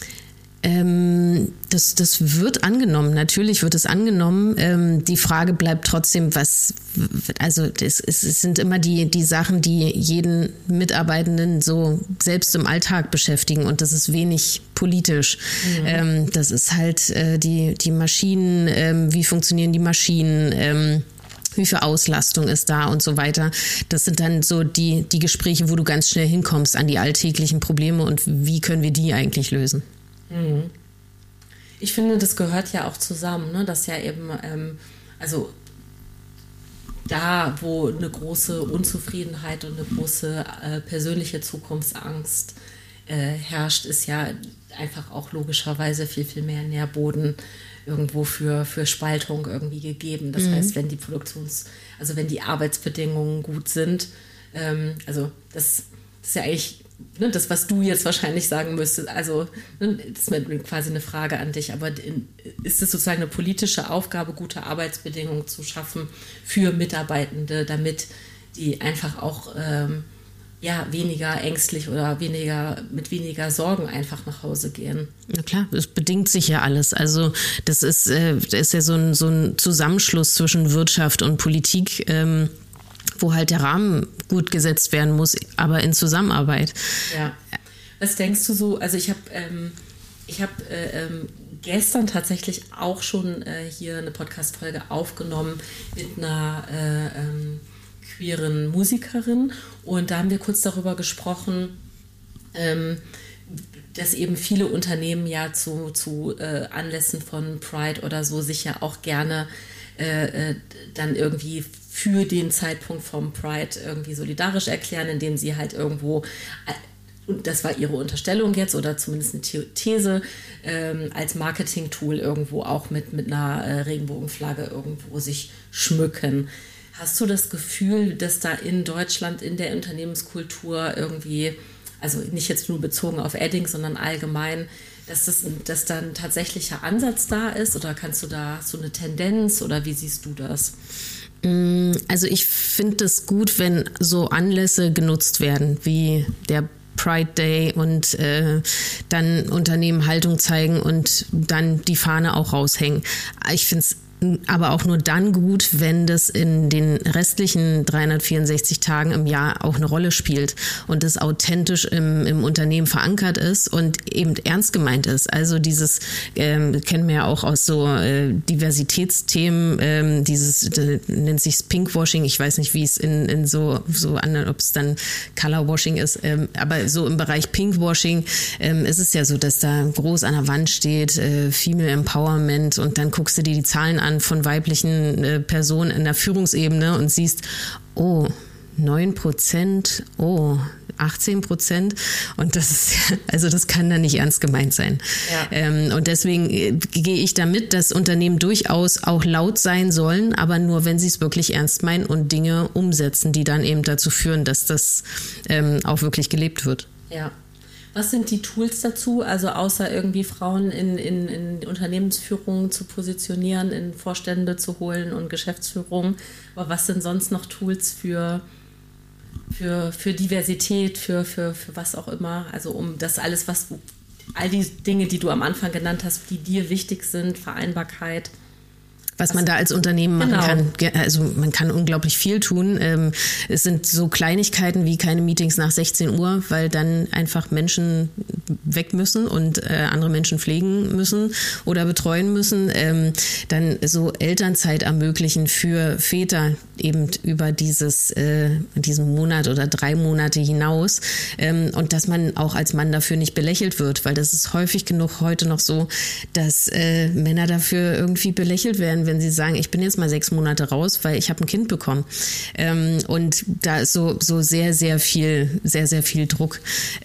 Das wird angenommen, natürlich wird es angenommen. Die Frage bleibt trotzdem, es sind immer die Sachen, die jeden Mitarbeitenden so selbst im Alltag beschäftigen, und das ist wenig politisch. Mhm. Das ist halt die Maschinen, wie funktionieren die Maschinen, wie viel Auslastung ist da und so weiter. Das sind dann so die Gespräche, wo du ganz schnell hinkommst an die alltäglichen Probleme und wie können wir die eigentlich lösen. Ich finde, das gehört ja auch zusammen, ne? Dass ja eben, also da, wo eine große Unzufriedenheit und eine große persönliche Zukunftsangst herrscht, ist ja einfach auch logischerweise viel, viel mehr Nährboden irgendwo für Spaltung irgendwie gegeben. Das heißt, wenn die Arbeitsbedingungen gut sind, also das ist ja eigentlich das, was du jetzt wahrscheinlich sagen müsstest, also das ist quasi eine Frage an dich, aber ist es sozusagen eine politische Aufgabe, gute Arbeitsbedingungen zu schaffen für Mitarbeitende, damit die einfach auch weniger ängstlich oder mit weniger Sorgen einfach nach Hause gehen? Na klar, es bedingt sich ja alles. Also das ist ja so ein Zusammenschluss zwischen Wirtschaft und Politik, wo halt der Rahmen gut gesetzt werden muss, aber in Zusammenarbeit. Ja. Was denkst du so? Also ich habe gestern tatsächlich auch schon hier eine Podcast-Folge aufgenommen mit einer queeren Musikerin, und da haben wir kurz darüber gesprochen, dass eben viele Unternehmen ja zu Anlässen von Pride oder so sich ja auch gerne dann irgendwie für den Zeitpunkt vom Pride irgendwie solidarisch erklären, indem sie halt irgendwo, und das war ihre Unterstellung jetzt oder zumindest eine These, als Marketing-Tool irgendwo auch mit einer Regenbogenflagge irgendwo sich schmücken. Hast du das Gefühl, dass da in Deutschland in der Unternehmenskultur irgendwie, also nicht jetzt nur bezogen auf Edding, sondern allgemein, dass da ein tatsächlicher Ansatz da ist, oder hast du eine Tendenz, oder wie siehst du das? Also ich finde es gut, wenn so Anlässe genutzt werden, wie der Pride Day, und dann Unternehmen Haltung zeigen und dann die Fahne auch raushängen. Ich finde es aber auch nur dann gut, wenn das in den restlichen 364 Tagen im Jahr auch eine Rolle spielt und das authentisch im Unternehmen verankert ist und eben ernst gemeint ist. Also dieses kennen wir ja auch aus so Diversitätsthemen, nennt sich Pinkwashing. Ich weiß nicht, wie es in so anderen, ob es dann Colorwashing ist, aber so im Bereich Pinkwashing ist es ja so, dass da groß an der Wand steht, Female Empowerment, und dann guckst du dir die Zahlen an an von weiblichen Personen in der Führungsebene und siehst, oh, 9%, oh, 18%. Und das ist, also das kann dann nicht ernst gemeint sein. Ja. Und deswegen gehe ich damit, dass Unternehmen durchaus auch laut sein sollen, aber nur, wenn sie es wirklich ernst meinen und Dinge umsetzen, die dann eben dazu führen, dass das auch wirklich gelebt wird. Ja. Was sind die Tools dazu? Also außer irgendwie Frauen in Unternehmensführung zu positionieren, in Vorstände zu holen und Geschäftsführung. Aber was sind sonst noch Tools für Diversität, für was auch immer? Also um das alles, all die Dinge, die du am Anfang genannt hast, die dir wichtig sind, Vereinbarkeit. Was man da als Unternehmen machen kann. Also man kann unglaublich viel tun. Es sind so Kleinigkeiten wie keine Meetings nach 16 Uhr, weil dann einfach Menschen weg müssen und andere Menschen pflegen müssen oder betreuen müssen. Dann so Elternzeit ermöglichen für Väter eben über diesen Monat oder 3 Monate hinaus. Und dass man auch als Mann dafür nicht belächelt wird, weil das ist häufig genug heute noch so, dass Männer dafür irgendwie belächelt werden, wenn sie sagen, ich bin jetzt mal 6 Monate raus, weil ich habe ein Kind bekommen. Und da ist so sehr, sehr viel Druck.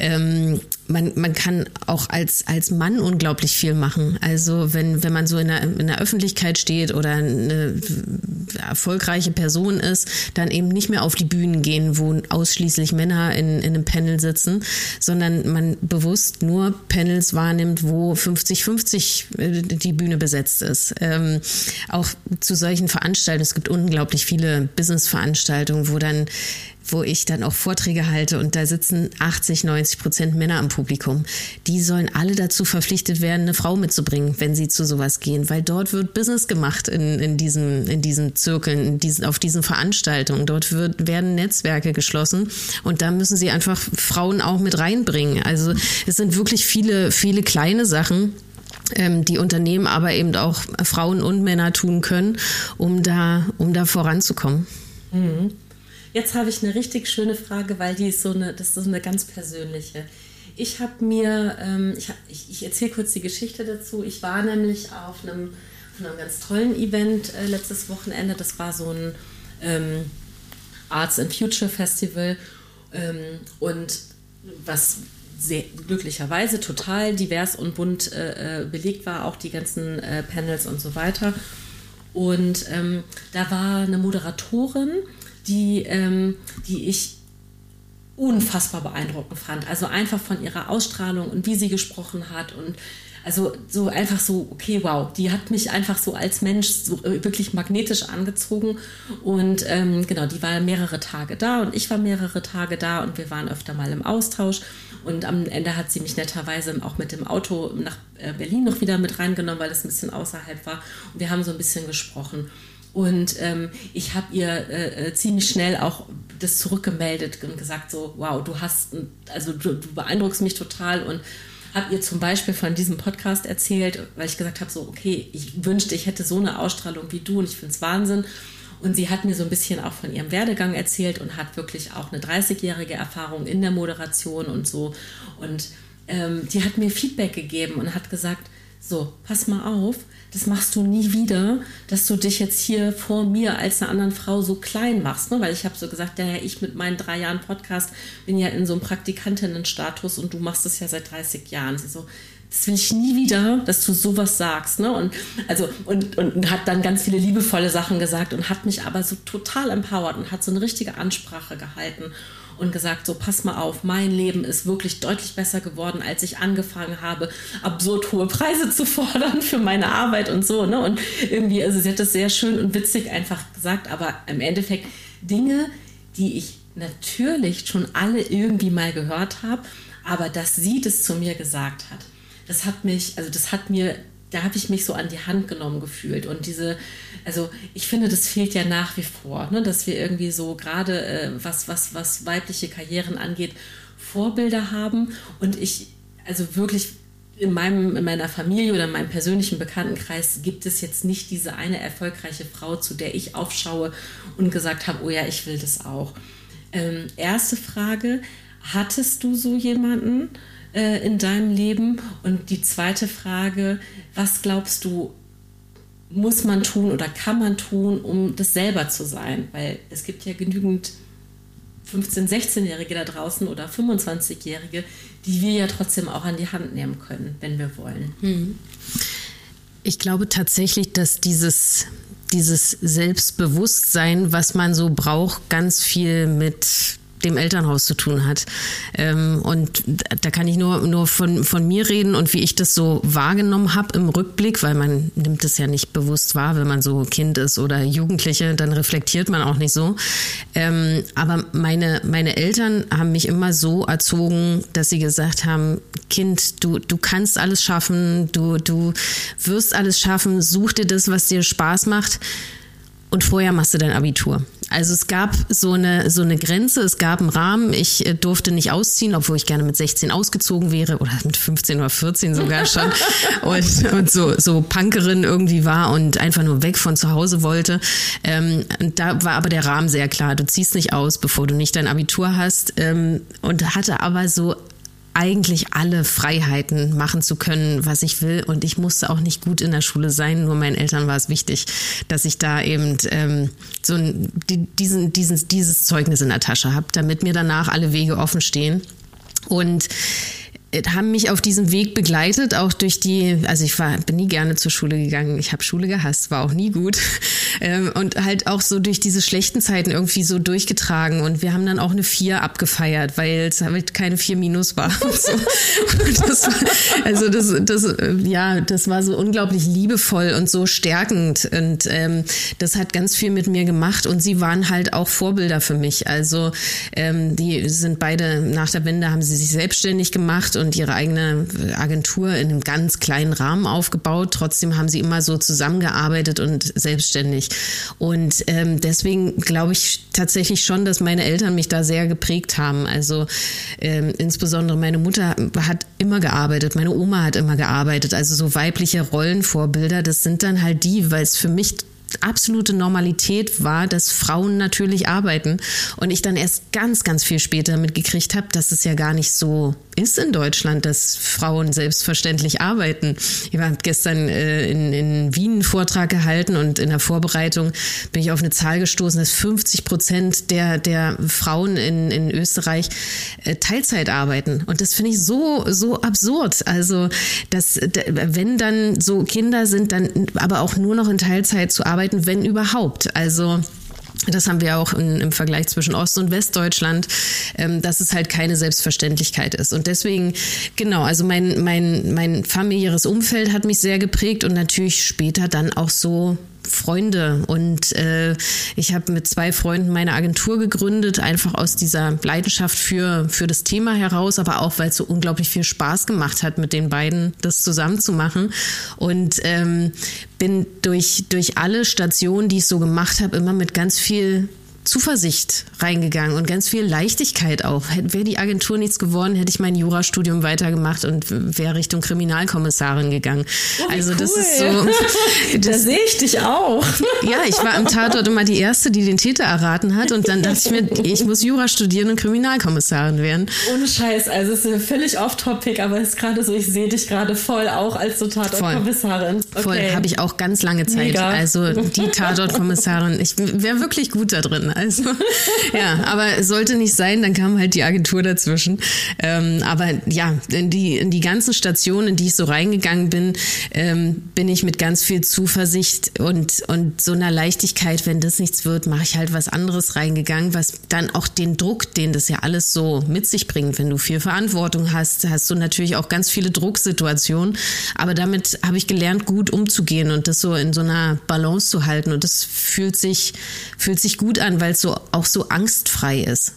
Man kann auch als Mann unglaublich viel machen. Also wenn man so in der Öffentlichkeit steht oder eine erfolgreiche Person ist, dann eben nicht mehr auf die Bühnen gehen, wo ausschließlich Männer in einem Panel sitzen, sondern man bewusst nur Panels wahrnimmt, wo 50-50 die Bühne besetzt ist. Auch zu solchen Veranstaltungen, es gibt unglaublich viele Business-Veranstaltungen, wo ich dann auch Vorträge halte und da sitzen 80-90% Männer im Publikum. Die sollen alle dazu verpflichtet werden, eine Frau mitzubringen, wenn sie zu sowas gehen, weil dort wird Business gemacht in diesen Zirkeln, auf diesen Veranstaltungen. Dort werden Netzwerke geschlossen und da müssen sie einfach Frauen auch mit reinbringen. Also es sind wirklich viele, viele kleine Sachen, die Unternehmen aber eben auch Frauen und Männer tun können, um da voranzukommen. Mhm. Jetzt habe ich eine richtig schöne Frage, weil das ist so eine ganz persönliche. Ich habe mir, ich erzähle kurz die Geschichte dazu. Ich war nämlich auf einem ganz tollen Event letztes Wochenende. Das war so ein Arts and Future Festival und was sehr glücklicherweise total divers und bunt belegt war, auch die ganzen Panels und so weiter. Und da war eine Moderatorin, die ich unfassbar beeindruckend fand. Also einfach von ihrer Ausstrahlung und wie sie gesprochen hat und also so einfach so, okay, wow, die hat mich einfach so als Mensch so wirklich magnetisch angezogen und genau, die war mehrere Tage da und ich war mehrere Tage da und wir waren öfter mal im Austausch und am Ende hat sie mich netterweise auch mit dem Auto nach Berlin noch wieder mit reingenommen, weil es ein bisschen außerhalb war und wir haben so ein bisschen gesprochen. Und ich habe ihr ziemlich schnell auch das zurückgemeldet und gesagt so, wow, du beeindruckst mich total und habe ihr zum Beispiel von diesem Podcast erzählt, weil ich gesagt habe so, okay, ich wünschte, ich hätte so eine Ausstrahlung wie du und ich finde es Wahnsinn. Und sie hat mir so ein bisschen auch von ihrem Werdegang erzählt und hat wirklich auch eine 30-jährige Erfahrung in der Moderation und so. Und die hat mir Feedback gegeben und hat gesagt, so, pass mal auf, das machst du nie wieder, dass du dich jetzt hier vor mir als einer anderen Frau so klein machst. Ne? Weil ich habe so gesagt, ja, ich mit meinen 3 Jahren Podcast bin ja in so einem Praktikantinnenstatus und du machst das ja seit 30 Jahren. Sie so, das will ich nie wieder, dass du sowas sagst. Ne? Und hat dann ganz viele liebevolle Sachen gesagt und hat mich aber so total empowert und hat so eine richtige Ansprache gehalten. Und gesagt, so pass mal auf, mein Leben ist wirklich deutlich besser geworden, als ich angefangen habe, absurd hohe Preise zu fordern für meine Arbeit und so. Ne? Und irgendwie, also sie hat das sehr schön und witzig einfach gesagt, aber im Endeffekt Dinge, die ich natürlich schon alle irgendwie mal gehört habe, aber dass sie das zu mir gesagt hat, da habe ich mich so an die Hand genommen gefühlt und ich finde, das fehlt ja nach wie vor, ne? Dass wir irgendwie so gerade, was weibliche Karrieren angeht, Vorbilder haben und ich, also wirklich in meiner Familie oder in meinem persönlichen Bekanntenkreis gibt es jetzt nicht diese eine erfolgreiche Frau, zu der ich aufschaue und gesagt habe, oh ja, ich will das auch. Erste Frage, hattest du so jemanden in deinem Leben? Und die zweite Frage, was glaubst du, muss man tun oder kann man tun, um das selber zu sein? Weil es gibt ja genügend 15-, 16-Jährige da draußen oder 25-Jährige, die wir ja trotzdem auch an die Hand nehmen können, wenn wir wollen. Ich glaube tatsächlich, dass dieses Selbstbewusstsein, was man so braucht, ganz viel mit dem Elternhaus zu tun hat. Und da kann ich nur von mir reden und wie ich das so wahrgenommen habe im Rückblick, weil man nimmt es ja nicht bewusst wahr, wenn man so Kind ist oder Jugendliche, dann reflektiert man auch nicht so. Aber meine Eltern haben mich immer so erzogen, dass sie gesagt haben, Kind, du kannst alles schaffen, du wirst alles schaffen, such dir das, was dir Spaß macht. Und vorher machst du dein Abitur. Also es gab so eine Grenze, es gab einen Rahmen. Ich durfte nicht ausziehen, obwohl ich gerne mit 16 ausgezogen wäre oder mit 15 oder 14 sogar schon und so Punkerin irgendwie war und einfach nur weg von zu Hause wollte. Und da war aber der Rahmen sehr klar. Du ziehst nicht aus, bevor du nicht dein Abitur hast, und hatte aber so eigentlich alle Freiheiten machen zu können, was ich will. Und ich musste auch nicht gut in der Schule sein, nur meinen Eltern war es wichtig, dass ich da eben dieses Zeugnis in der Tasche habe, damit mir danach alle Wege offen stehen. Und haben mich auf diesem Weg begleitet, auch durch also ich bin nie gerne zur Schule gegangen, ich habe Schule gehasst, war auch nie gut und halt auch so durch diese schlechten Zeiten irgendwie so durchgetragen und wir haben dann auch eine 4 abgefeiert, weil es halt keine 4 minus war. Und so. Und das war so unglaublich liebevoll und so stärkend und das hat ganz viel mit mir gemacht und sie waren halt auch Vorbilder für mich. Also die sind beide, nach der Wende haben sie sich selbstständig gemacht und ihre eigene Agentur in einem ganz kleinen Rahmen aufgebaut. Trotzdem haben sie immer so zusammengearbeitet und selbstständig. Und deswegen glaube ich tatsächlich schon, dass meine Eltern mich da sehr geprägt haben. Also insbesondere meine Mutter hat immer gearbeitet, meine Oma hat immer gearbeitet. Also so weibliche Rollenvorbilder, das sind dann halt die, weil es für mich absolute Normalität war, dass Frauen natürlich arbeiten und ich dann erst ganz, ganz viel später mitgekriegt habe, dass es ja gar nicht so ist in Deutschland, dass Frauen selbstverständlich arbeiten. Ich habe gestern in Wien einen Vortrag gehalten und in der Vorbereitung bin ich auf eine Zahl gestoßen, dass 50% der Frauen in Österreich Teilzeit arbeiten. Und das finde ich so absurd. Also, dass, wenn dann so Kinder sind, dann aber auch nur noch in Teilzeit zu arbeiten, wenn überhaupt. Also, das haben wir auch im Vergleich zwischen Ost- und Westdeutschland, dass es halt keine Selbstverständlichkeit ist. Und deswegen, genau, also mein familiäres Umfeld hat mich sehr geprägt und natürlich später dann auch so Freunde. Und ich habe mit 2 Freunden meine Agentur gegründet, einfach aus dieser Leidenschaft für das Thema heraus, aber auch, weil es so unglaublich viel Spaß gemacht hat, mit den beiden das zusammen zu machen. Und bin durch alle Stationen, die ich so gemacht habe, immer mit ganz viel Zuversicht reingegangen und ganz viel Leichtigkeit auch. Wäre die Agentur nichts geworden, hätte ich mein Jurastudium weitergemacht und wäre Richtung Kriminalkommissarin gegangen. Oh, also cool. Das ist so. Da sehe ich dich auch. Ja, ich war am Tatort immer die Erste, die den Täter erraten hat und dann dachte ich mir, ich muss Jura studieren und Kriminalkommissarin werden. Ohne Scheiß, also es ist völlig off-topic, aber es ist gerade so, ich sehe dich gerade voll auch als so Tatortkommissarin. Okay. Voll, habe ich auch ganz lange Zeit. Mega. Also die Tatortkommissarin, ich wäre wirklich gut da drin. Also ja, aber es sollte nicht sein, dann kam halt die Agentur dazwischen. Aber ja, in die ganzen Stationen, in die ich so reingegangen bin, bin ich mit ganz viel Zuversicht und so einer Leichtigkeit, wenn das nichts wird, mache ich halt was anderes reingegangen, was dann auch den Druck, den das ja alles so mit sich bringt, wenn du viel Verantwortung hast du natürlich auch ganz viele Drucksituationen. Aber damit habe ich gelernt, gut umzugehen und das so in so einer Balance zu halten. Und das fühlt sich gut an, weil es so auch so angstfrei ist.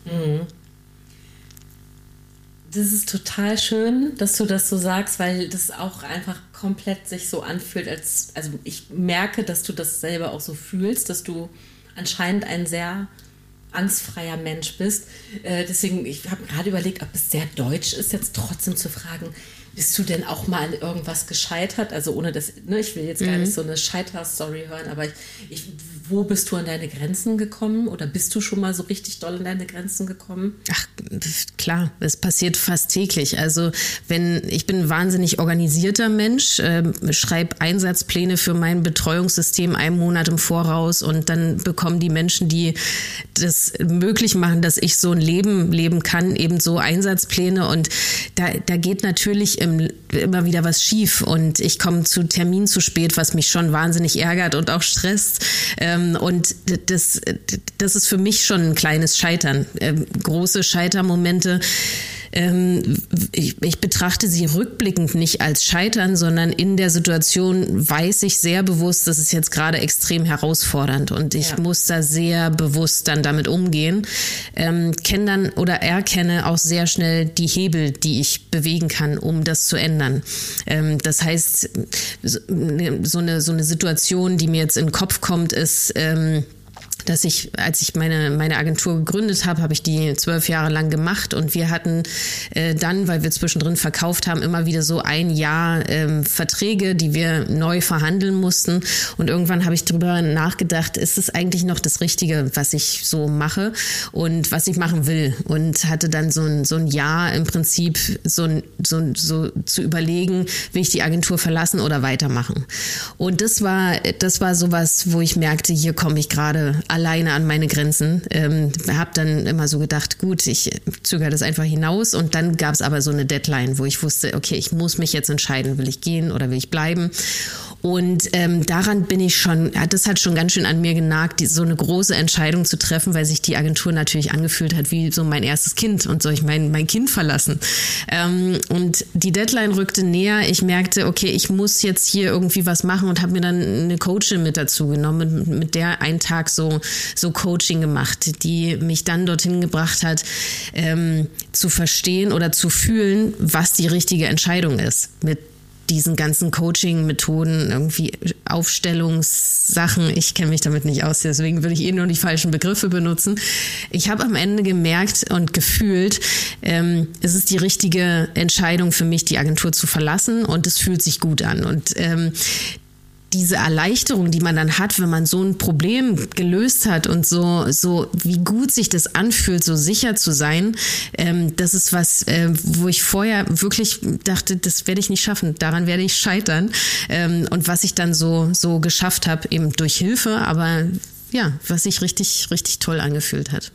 Das ist total schön, dass du das so sagst, weil das auch einfach komplett sich so anfühlt, also ich merke, dass du das selber auch so fühlst, dass du anscheinend ein sehr angstfreier Mensch bist. Deswegen, ich habe gerade überlegt, ob es sehr deutsch ist, jetzt trotzdem zu fragen, bist du denn auch mal an irgendwas gescheitert? Also ohne das, ne, ich will jetzt gar nicht so eine Scheiter-Story hören, aber ich wo bist du an deine Grenzen gekommen oder bist du schon mal so richtig doll an deine Grenzen gekommen? Ach, klar, es passiert fast täglich. Also ich bin ein wahnsinnig organisierter Mensch, schreibe Einsatzpläne für mein Betreuungssystem einen Monat im Voraus und dann bekommen die Menschen, die das möglich machen, dass ich so ein Leben leben kann, eben so Einsatzpläne und da geht natürlich immer wieder was schief und ich komme zu Terminen zu spät, was mich schon wahnsinnig ärgert und auch stresst. Und das ist für mich schon ein kleines Scheitern. Große Scheitermomente. Ich betrachte sie rückblickend nicht als Scheitern, sondern in der Situation weiß ich sehr bewusst, das ist jetzt gerade extrem herausfordernd und ich muss da sehr bewusst dann damit umgehen. Kenne dann oder erkenne auch sehr schnell die Hebel, die ich bewegen kann, um das zu ändern. Das heißt, so eine Situation, die mir jetzt in den Kopf kommt, ist, dass als ich meine Agentur gegründet habe ich die 12 Jahre lang gemacht und wir hatten dann, weil wir zwischendrin verkauft haben, immer wieder so ein Jahr Verträge, die wir neu verhandeln mussten und irgendwann habe ich drüber nachgedacht, ist es eigentlich noch das Richtige, was ich so mache und was ich machen will und hatte dann so ein Jahr im Prinzip so zu überlegen, will ich die Agentur verlassen oder weitermachen und das war sowas, wo ich merkte, hier komme ich gerade alleine an meine Grenzen. Habe dann immer so gedacht, gut, ich zögere das einfach hinaus und dann gab es aber so eine Deadline, wo ich wusste, okay, ich muss mich jetzt entscheiden, will ich gehen oder will ich bleiben? Und daran bin ich das hat schon ganz schön an mir genagt, so eine große Entscheidung zu treffen, weil sich die Agentur natürlich angefühlt hat wie so mein erstes Kind und soll ich mein Kind verlassen. Und die Deadline rückte näher. Ich merkte, okay, ich muss jetzt hier irgendwie was machen und habe mir dann eine Coachin mit dazu genommen, mit der einen Tag so Coaching gemacht, die mich dann dorthin gebracht hat, zu verstehen oder zu fühlen, was die richtige Entscheidung ist mit diesen ganzen Coaching-Methoden, irgendwie Aufstellungssachen. Ich kenne mich damit nicht aus, deswegen würde ich nur die falschen Begriffe benutzen. Ich habe am Ende gemerkt und gefühlt, es ist die richtige Entscheidung für mich, die Agentur zu verlassen und es fühlt sich gut an. Und diese Erleichterung, die man dann hat, wenn man so ein Problem gelöst hat und so wie gut sich das anfühlt, so sicher zu sein, das ist was, wo ich vorher wirklich dachte, das werde ich nicht schaffen, daran werde ich scheitern. Und was ich dann so geschafft habe, eben durch Hilfe, aber ja, was sich richtig, richtig toll angefühlt hat.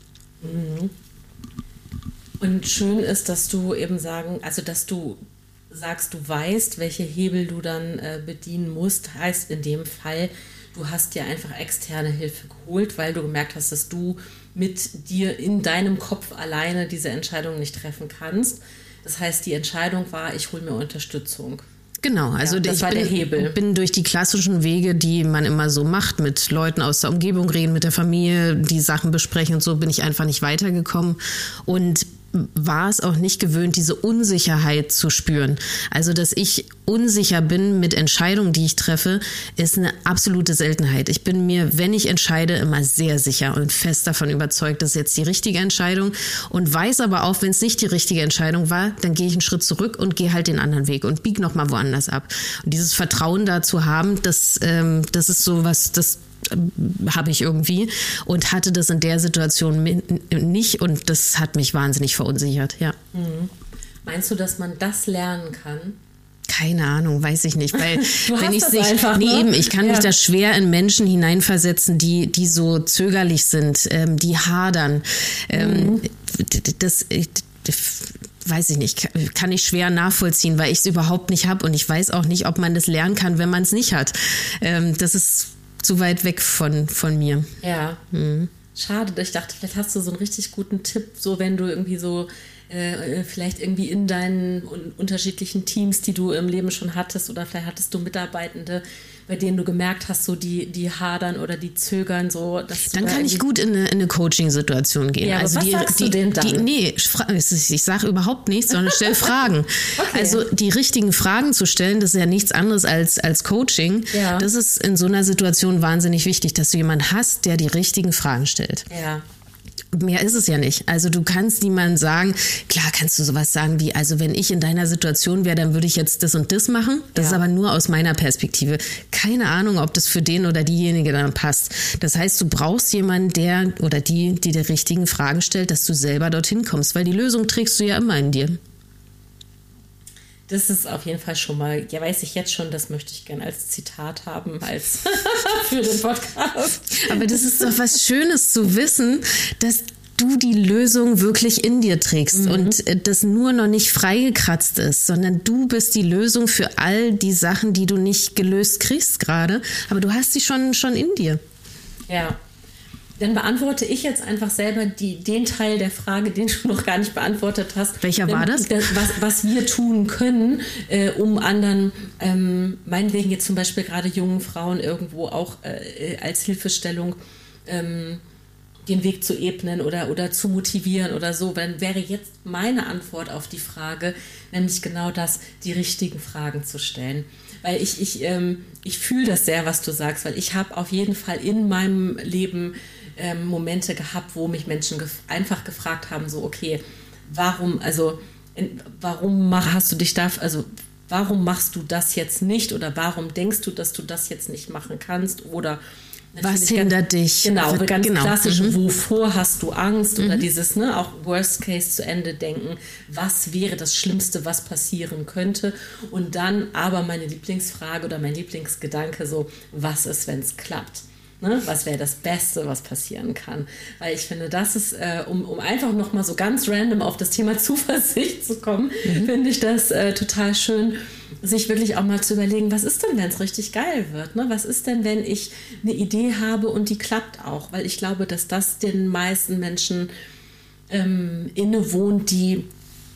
Und schön ist, dass du eben dass du sagst, du weißt, welche Hebel du dann bedienen musst, heißt in dem Fall, du hast dir einfach externe Hilfe geholt, weil du gemerkt hast, dass du mit dir in deinem Kopf alleine diese Entscheidung nicht treffen kannst. Das heißt, die Entscheidung war, ich hole mir Unterstützung. Genau, also das war der Hebel. Ich bin durch die klassischen Wege, die man immer so macht, mit Leuten aus der Umgebung reden, mit der Familie, die Sachen besprechen und so, bin ich einfach nicht weitergekommen und war es auch nicht gewöhnt, diese Unsicherheit zu spüren. Also, dass ich unsicher bin mit Entscheidungen, die ich treffe, ist eine absolute Seltenheit. Ich bin mir, wenn ich entscheide, immer sehr sicher und fest davon überzeugt, das ist jetzt die richtige Entscheidung und weiß aber auch, wenn es nicht die richtige Entscheidung war, dann gehe ich einen Schritt zurück und gehe halt den anderen Weg und biege nochmal woanders ab. Und dieses Vertrauen da zu haben, das ist sowas, das habe ich irgendwie und hatte das in der Situation nicht und das hat mich wahnsinnig verunsichert, ja. Meinst du, dass man das lernen kann? Keine Ahnung, weiß ich nicht, weil ich kann mich da schwer in Menschen hineinversetzen, die so zögerlich sind, die hadern. Weiß ich nicht, kann ich schwer nachvollziehen, weil ich es überhaupt nicht habe und ich weiß auch nicht, ob man das lernen kann, wenn man es nicht hat. Das ist zu weit weg von mir. Ja, schade. Ich dachte, vielleicht hast du so einen richtig guten Tipp, so wenn du irgendwie so vielleicht irgendwie in deinen unterschiedlichen Teams, die du im Leben schon hattest oder vielleicht hattest du Mitarbeitende, bei denen du gemerkt hast, so die hadern oder die zögern, so. Dass dann kann ich gut in eine Coaching-Situation gehen. Ja, also was sagst du denn dann? Ich sage überhaupt nichts, sondern stelle Fragen. Okay. Also die richtigen Fragen zu stellen, das ist ja nichts anderes als Coaching. Ja. Das ist in so einer Situation wahnsinnig wichtig, dass du jemanden hast, der die richtigen Fragen stellt. Ja. Mehr ist es ja nicht. Also du kannst niemandem sagen, klar kannst du sowas sagen wie, also wenn ich in deiner Situation wäre, dann würde ich jetzt das und das machen. Das ist aber nur aus meiner Perspektive. keine Ahnung, ob das für den oder diejenige dann passt. Das heißt, du brauchst jemanden, der oder die richtigen Fragen stellt, dass du selber dorthin kommst, weil die Lösung trägst du ja immer in dir. Das ist auf jeden Fall schon mal, ja, weiß ich jetzt schon, das möchte ich gerne als Zitat haben, als für den Podcast. Aber das ist doch was Schönes zu wissen, dass du die Lösung wirklich in dir trägst und das nur noch nicht freigekratzt ist, sondern du bist die Lösung für all die Sachen, die du nicht gelöst kriegst gerade, aber du hast sie schon in dir. Ja. Dann beantworte ich jetzt einfach selber den Teil der Frage, den du noch gar nicht beantwortet hast. Welcher war das? Was wir tun können, um anderen, meinetwegen jetzt zum Beispiel gerade jungen Frauen irgendwo auch als Hilfestellung den Weg zu ebnen oder zu motivieren oder so. Dann wäre jetzt meine Antwort auf die Frage, nämlich genau das, die richtigen Fragen zu stellen. Weil ich fühle das sehr, was du sagst, weil ich habe auf jeden Fall in meinem Leben Momente gehabt, wo mich Menschen einfach gefragt haben, so okay, warum machst du das jetzt nicht oder warum denkst du, dass du das jetzt nicht machen kannst oder was hindert dich? Genau, ganz klassisch, wovor hast du Angst oder dieses, auch Worst Case zu Ende denken, was wäre das Schlimmste, was passieren könnte und dann aber meine Lieblingsfrage oder mein Lieblingsgedanke so, was ist, wenn es klappt? Was wäre das Beste, was passieren kann? Weil ich finde, das ist, um einfach nochmal so ganz random auf das Thema Zuversicht zu kommen, finde ich das total schön, sich wirklich auch mal zu überlegen, was ist denn, wenn es richtig geil wird? Ne? Was ist denn, wenn ich eine Idee habe und die klappt auch? Weil ich glaube, dass das den meisten Menschen innewohnt, die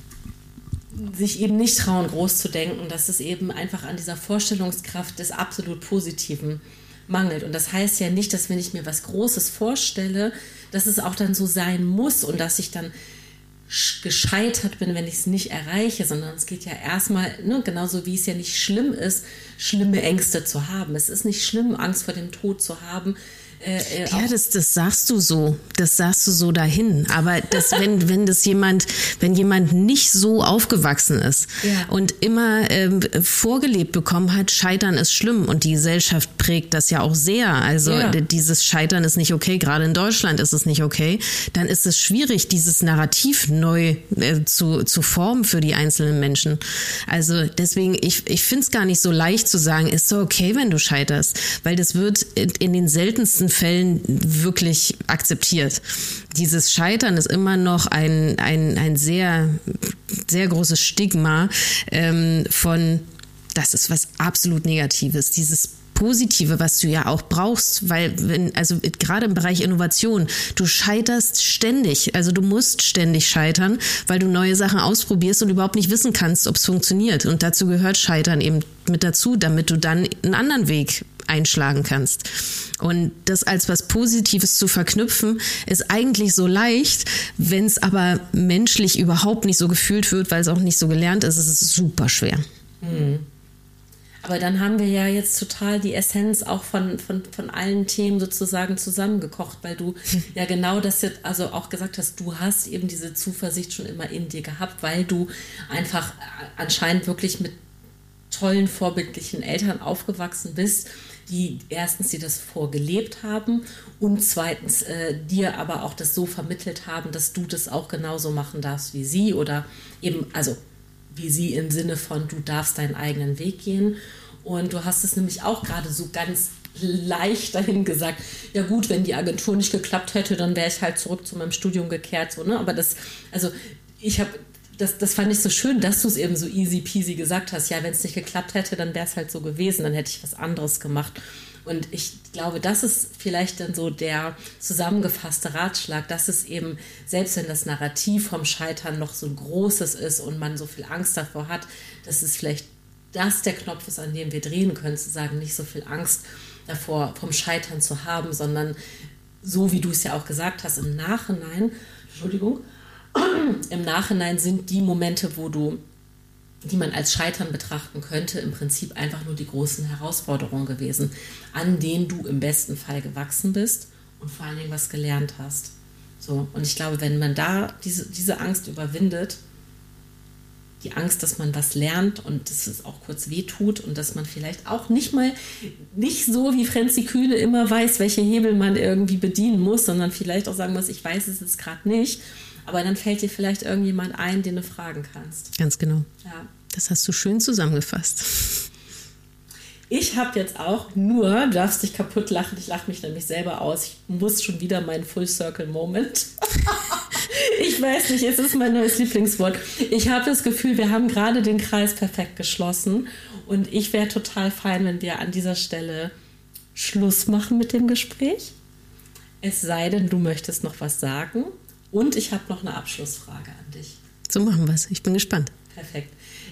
sich eben nicht trauen, groß zu denken, dass es eben einfach an dieser Vorstellungskraft des absolut Positiven mangelt. Und das heißt ja nicht, dass wenn ich mir was Großes vorstelle, dass es auch dann so sein muss und dass ich dann gescheitert bin, wenn ich es nicht erreiche, sondern es geht ja erstmal, genauso wie es ja nicht schlimm ist, schlimme Ängste zu haben. Es ist nicht schlimm, Angst vor dem Tod zu haben. Ja, das sagst du so. Das sagst du so dahin. Aber wenn jemand nicht so aufgewachsen ist und immer vorgelebt bekommen hat, Scheitern ist schlimm und die Gesellschaft prägt das ja auch sehr. Also dieses Scheitern ist nicht okay, gerade in Deutschland ist es nicht okay, dann ist es schwierig, dieses Narrativ neu zu formen für die einzelnen Menschen. Also deswegen, ich finde es gar nicht so leicht zu sagen, ist so okay, wenn du scheiterst, weil das wird in den seltensten Fällen wirklich akzeptiert. Dieses Scheitern ist immer noch ein sehr, sehr großes Stigma von, das ist was absolut Negatives. Dieses Positive, was du ja auch brauchst, weil gerade im Bereich Innovation, du scheiterst ständig, also du musst ständig scheitern, weil du neue Sachen ausprobierst und überhaupt nicht wissen kannst, ob es funktioniert. Und dazu gehört Scheitern eben mit dazu, damit du dann einen anderen Weg einschlagen kannst. Und das als was Positives zu verknüpfen, ist eigentlich so leicht, wenn es aber menschlich überhaupt nicht so gefühlt wird, weil es auch nicht so gelernt ist, ist es super schwer. Aber dann haben wir ja jetzt total die Essenz auch von allen Themen sozusagen zusammengekocht, weil du ja genau das jetzt also auch gesagt hast, du hast eben diese Zuversicht schon immer in dir gehabt, weil du einfach anscheinend wirklich mit tollen, vorbildlichen Eltern aufgewachsen bist, die erstens dir das vorgelebt haben und zweitens dir aber auch das so vermittelt haben, dass du das auch genauso machen darfst wie sie oder eben, also wie sie im Sinne von, du darfst deinen eigenen Weg gehen. Und du hast es nämlich auch gerade so ganz leicht dahin gesagt, ja gut, wenn die Agentur nicht geklappt hätte, dann wäre ich halt zurück zu meinem Studium gekehrt. So, ne? Aber das fand ich so schön, dass du es eben so easy peasy gesagt hast. Ja, wenn es nicht geklappt hätte, dann wäre es halt so gewesen, dann hätte ich was anderes gemacht. Und ich glaube, das ist vielleicht dann so der zusammengefasste Ratschlag, dass es eben, selbst wenn das Narrativ vom Scheitern noch so ein großes ist und man so viel Angst davor hat, dass es vielleicht das der Knopf ist, an dem wir drehen können, zu sagen, nicht so viel Angst davor vom Scheitern zu haben, sondern so wie du es ja auch gesagt hast, im Nachhinein sind die Momente, die man als Scheitern betrachten könnte, im Prinzip einfach nur die großen Herausforderungen gewesen, an denen du im besten Fall gewachsen bist und vor allen Dingen was gelernt hast. So, und ich glaube, wenn man da diese Angst überwindet, die Angst, dass man was lernt und dass es auch kurz wehtut und dass man vielleicht auch nicht so wie Franzi Kühne immer weiß, welche Hebel man irgendwie bedienen muss, sondern vielleicht auch sagen muss, ich weiß es jetzt gerade nicht, aber dann fällt dir vielleicht irgendjemand ein, den du fragen kannst. Ganz genau. Ja. Das hast du schön zusammengefasst. Ich habe jetzt auch nur, du darfst dich kaputt lachen, ich lache mich nämlich selber aus, ich muss schon wieder meinen Full-Circle-Moment. Ich weiß nicht, es ist mein neues Lieblingswort. Ich habe das Gefühl, wir haben gerade den Kreis perfekt geschlossen und ich wäre total fein, wenn wir an dieser Stelle Schluss machen mit dem Gespräch. Es sei denn, du möchtest noch was sagen und ich habe noch eine Abschlussfrage an dich. So machen wir es, ich bin gespannt. Perfekt.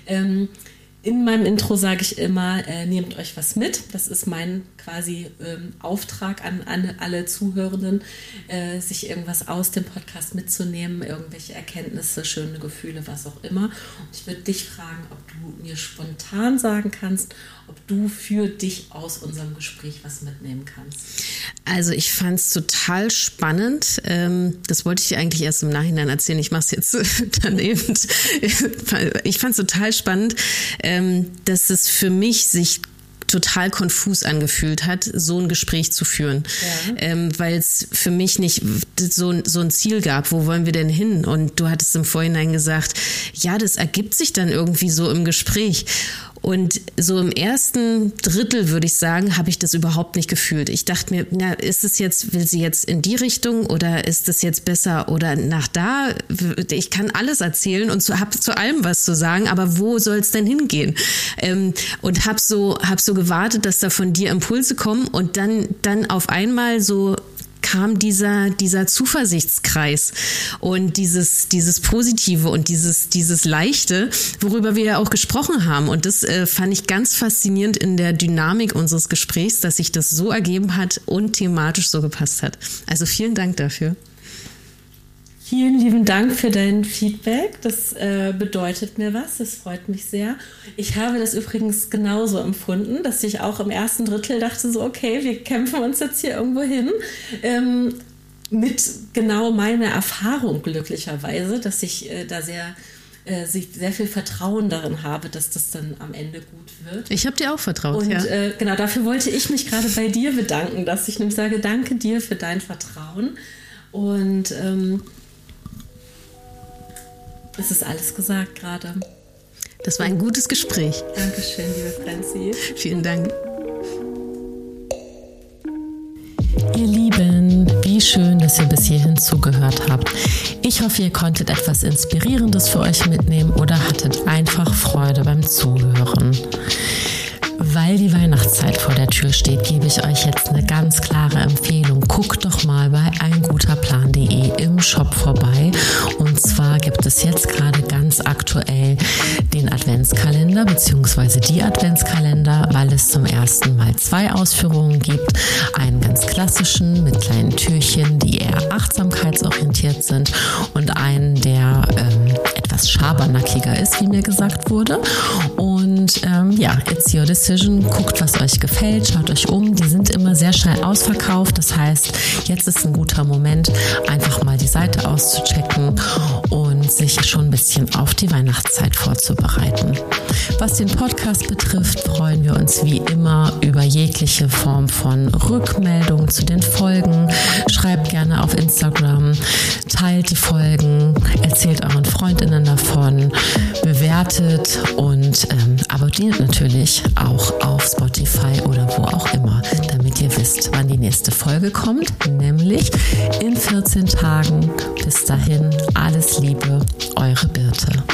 In meinem Intro sage ich immer, nehmt euch was mit. Das ist mein quasi Auftrag an alle Zuhörenden, sich irgendwas aus dem Podcast mitzunehmen, irgendwelche Erkenntnisse, schöne Gefühle, was auch immer. Und ich würde dich fragen, ob du mir spontan sagen kannst, ob du für dich aus unserem Gespräch was mitnehmen kannst. Also ich fand es total spannend. Das wollte ich dir eigentlich erst im Nachhinein erzählen. Ich mache es jetzt dann eben. Ich fand es total spannend, dass es für mich sich total konfus angefühlt hat, so ein Gespräch zu führen. Ja. Weil es für mich nicht so ein Ziel gab, wo wollen wir denn hin? Und du hattest im Vorhinein gesagt, ja, das ergibt sich dann irgendwie so im Gespräch. Und so im ersten Drittel, würde ich sagen, habe ich das überhaupt nicht gefühlt. Ich dachte mir, na, will sie jetzt in die Richtung oder ist das jetzt besser oder nach da? Ich kann alles erzählen und habe zu allem was zu sagen, aber wo soll es denn hingehen? Und hab so gewartet, dass da von dir Impulse kommen und dann auf einmal so kam dieser Zuversichtskreis und dieses Positive und dieses Leichte, worüber wir ja auch gesprochen haben. Und das fand ich ganz faszinierend in der Dynamik unseres Gesprächs, dass sich das so ergeben hat und thematisch so gepasst hat. Also vielen Dank dafür. Vielen lieben Dank für dein Feedback. Das bedeutet mir was. Das freut mich sehr. Ich habe das übrigens genauso empfunden, dass ich auch im ersten Drittel dachte so, okay, wir kämpfen uns jetzt hier irgendwo hin. Mit genau meiner Erfahrung glücklicherweise, dass ich da sehr viel Vertrauen darin habe, dass das dann am Ende gut wird. Ich habe dir auch vertraut, und, ja. Genau, dafür wollte ich mich gerade bei dir bedanken, dass ich nämlich sage, danke dir für dein Vertrauen. Und es ist alles gesagt gerade. Das war ein gutes Gespräch. Dankeschön, liebe Franzi. Vielen Dank. Ihr Lieben, wie schön, dass ihr bis hierhin zugehört habt. Ich hoffe, ihr konntet etwas Inspirierendes für euch mitnehmen oder hattet einfach Freude beim Zuhören. Weil die Weihnachtszeit vor der Tür steht, gebe ich euch jetzt eine ganz klare Empfehlung. Guckt doch mal bei einguterplan.de im Shop vorbei. Und zwar gibt es jetzt gerade ganz aktuell den Adventskalender bzw. die Adventskalender, weil es zum ersten Mal 2 Ausführungen gibt. Einen ganz klassischen mit kleinen Türchen, die eher achtsamkeitsorientiert sind, und einen, der etwas schabernackiger ist, wie mir gesagt wurde. Und it's your decision. Guckt, was euch gefällt, schaut euch um. Die sind immer sehr schnell ausverkauft. Das heißt, jetzt ist ein guter Moment, einfach mal die Seite auszuchecken und sich schon ein bisschen auf die Weihnachtszeit vorzubereiten. Was den Podcast betrifft, freuen wir uns wie immer über jegliche Form von Rückmeldung zu den Folgen. Schreibt gerne auf Instagram, teilt die Folgen, erzählt euren Freundinnen davon, bewertet und abonniert natürlich auch auf Spotify oder wo auch immer, damit ihr wisst, wann die nächste Folge kommt, nämlich in 14 Tagen. Bis dahin, alles Liebe, eure Birte.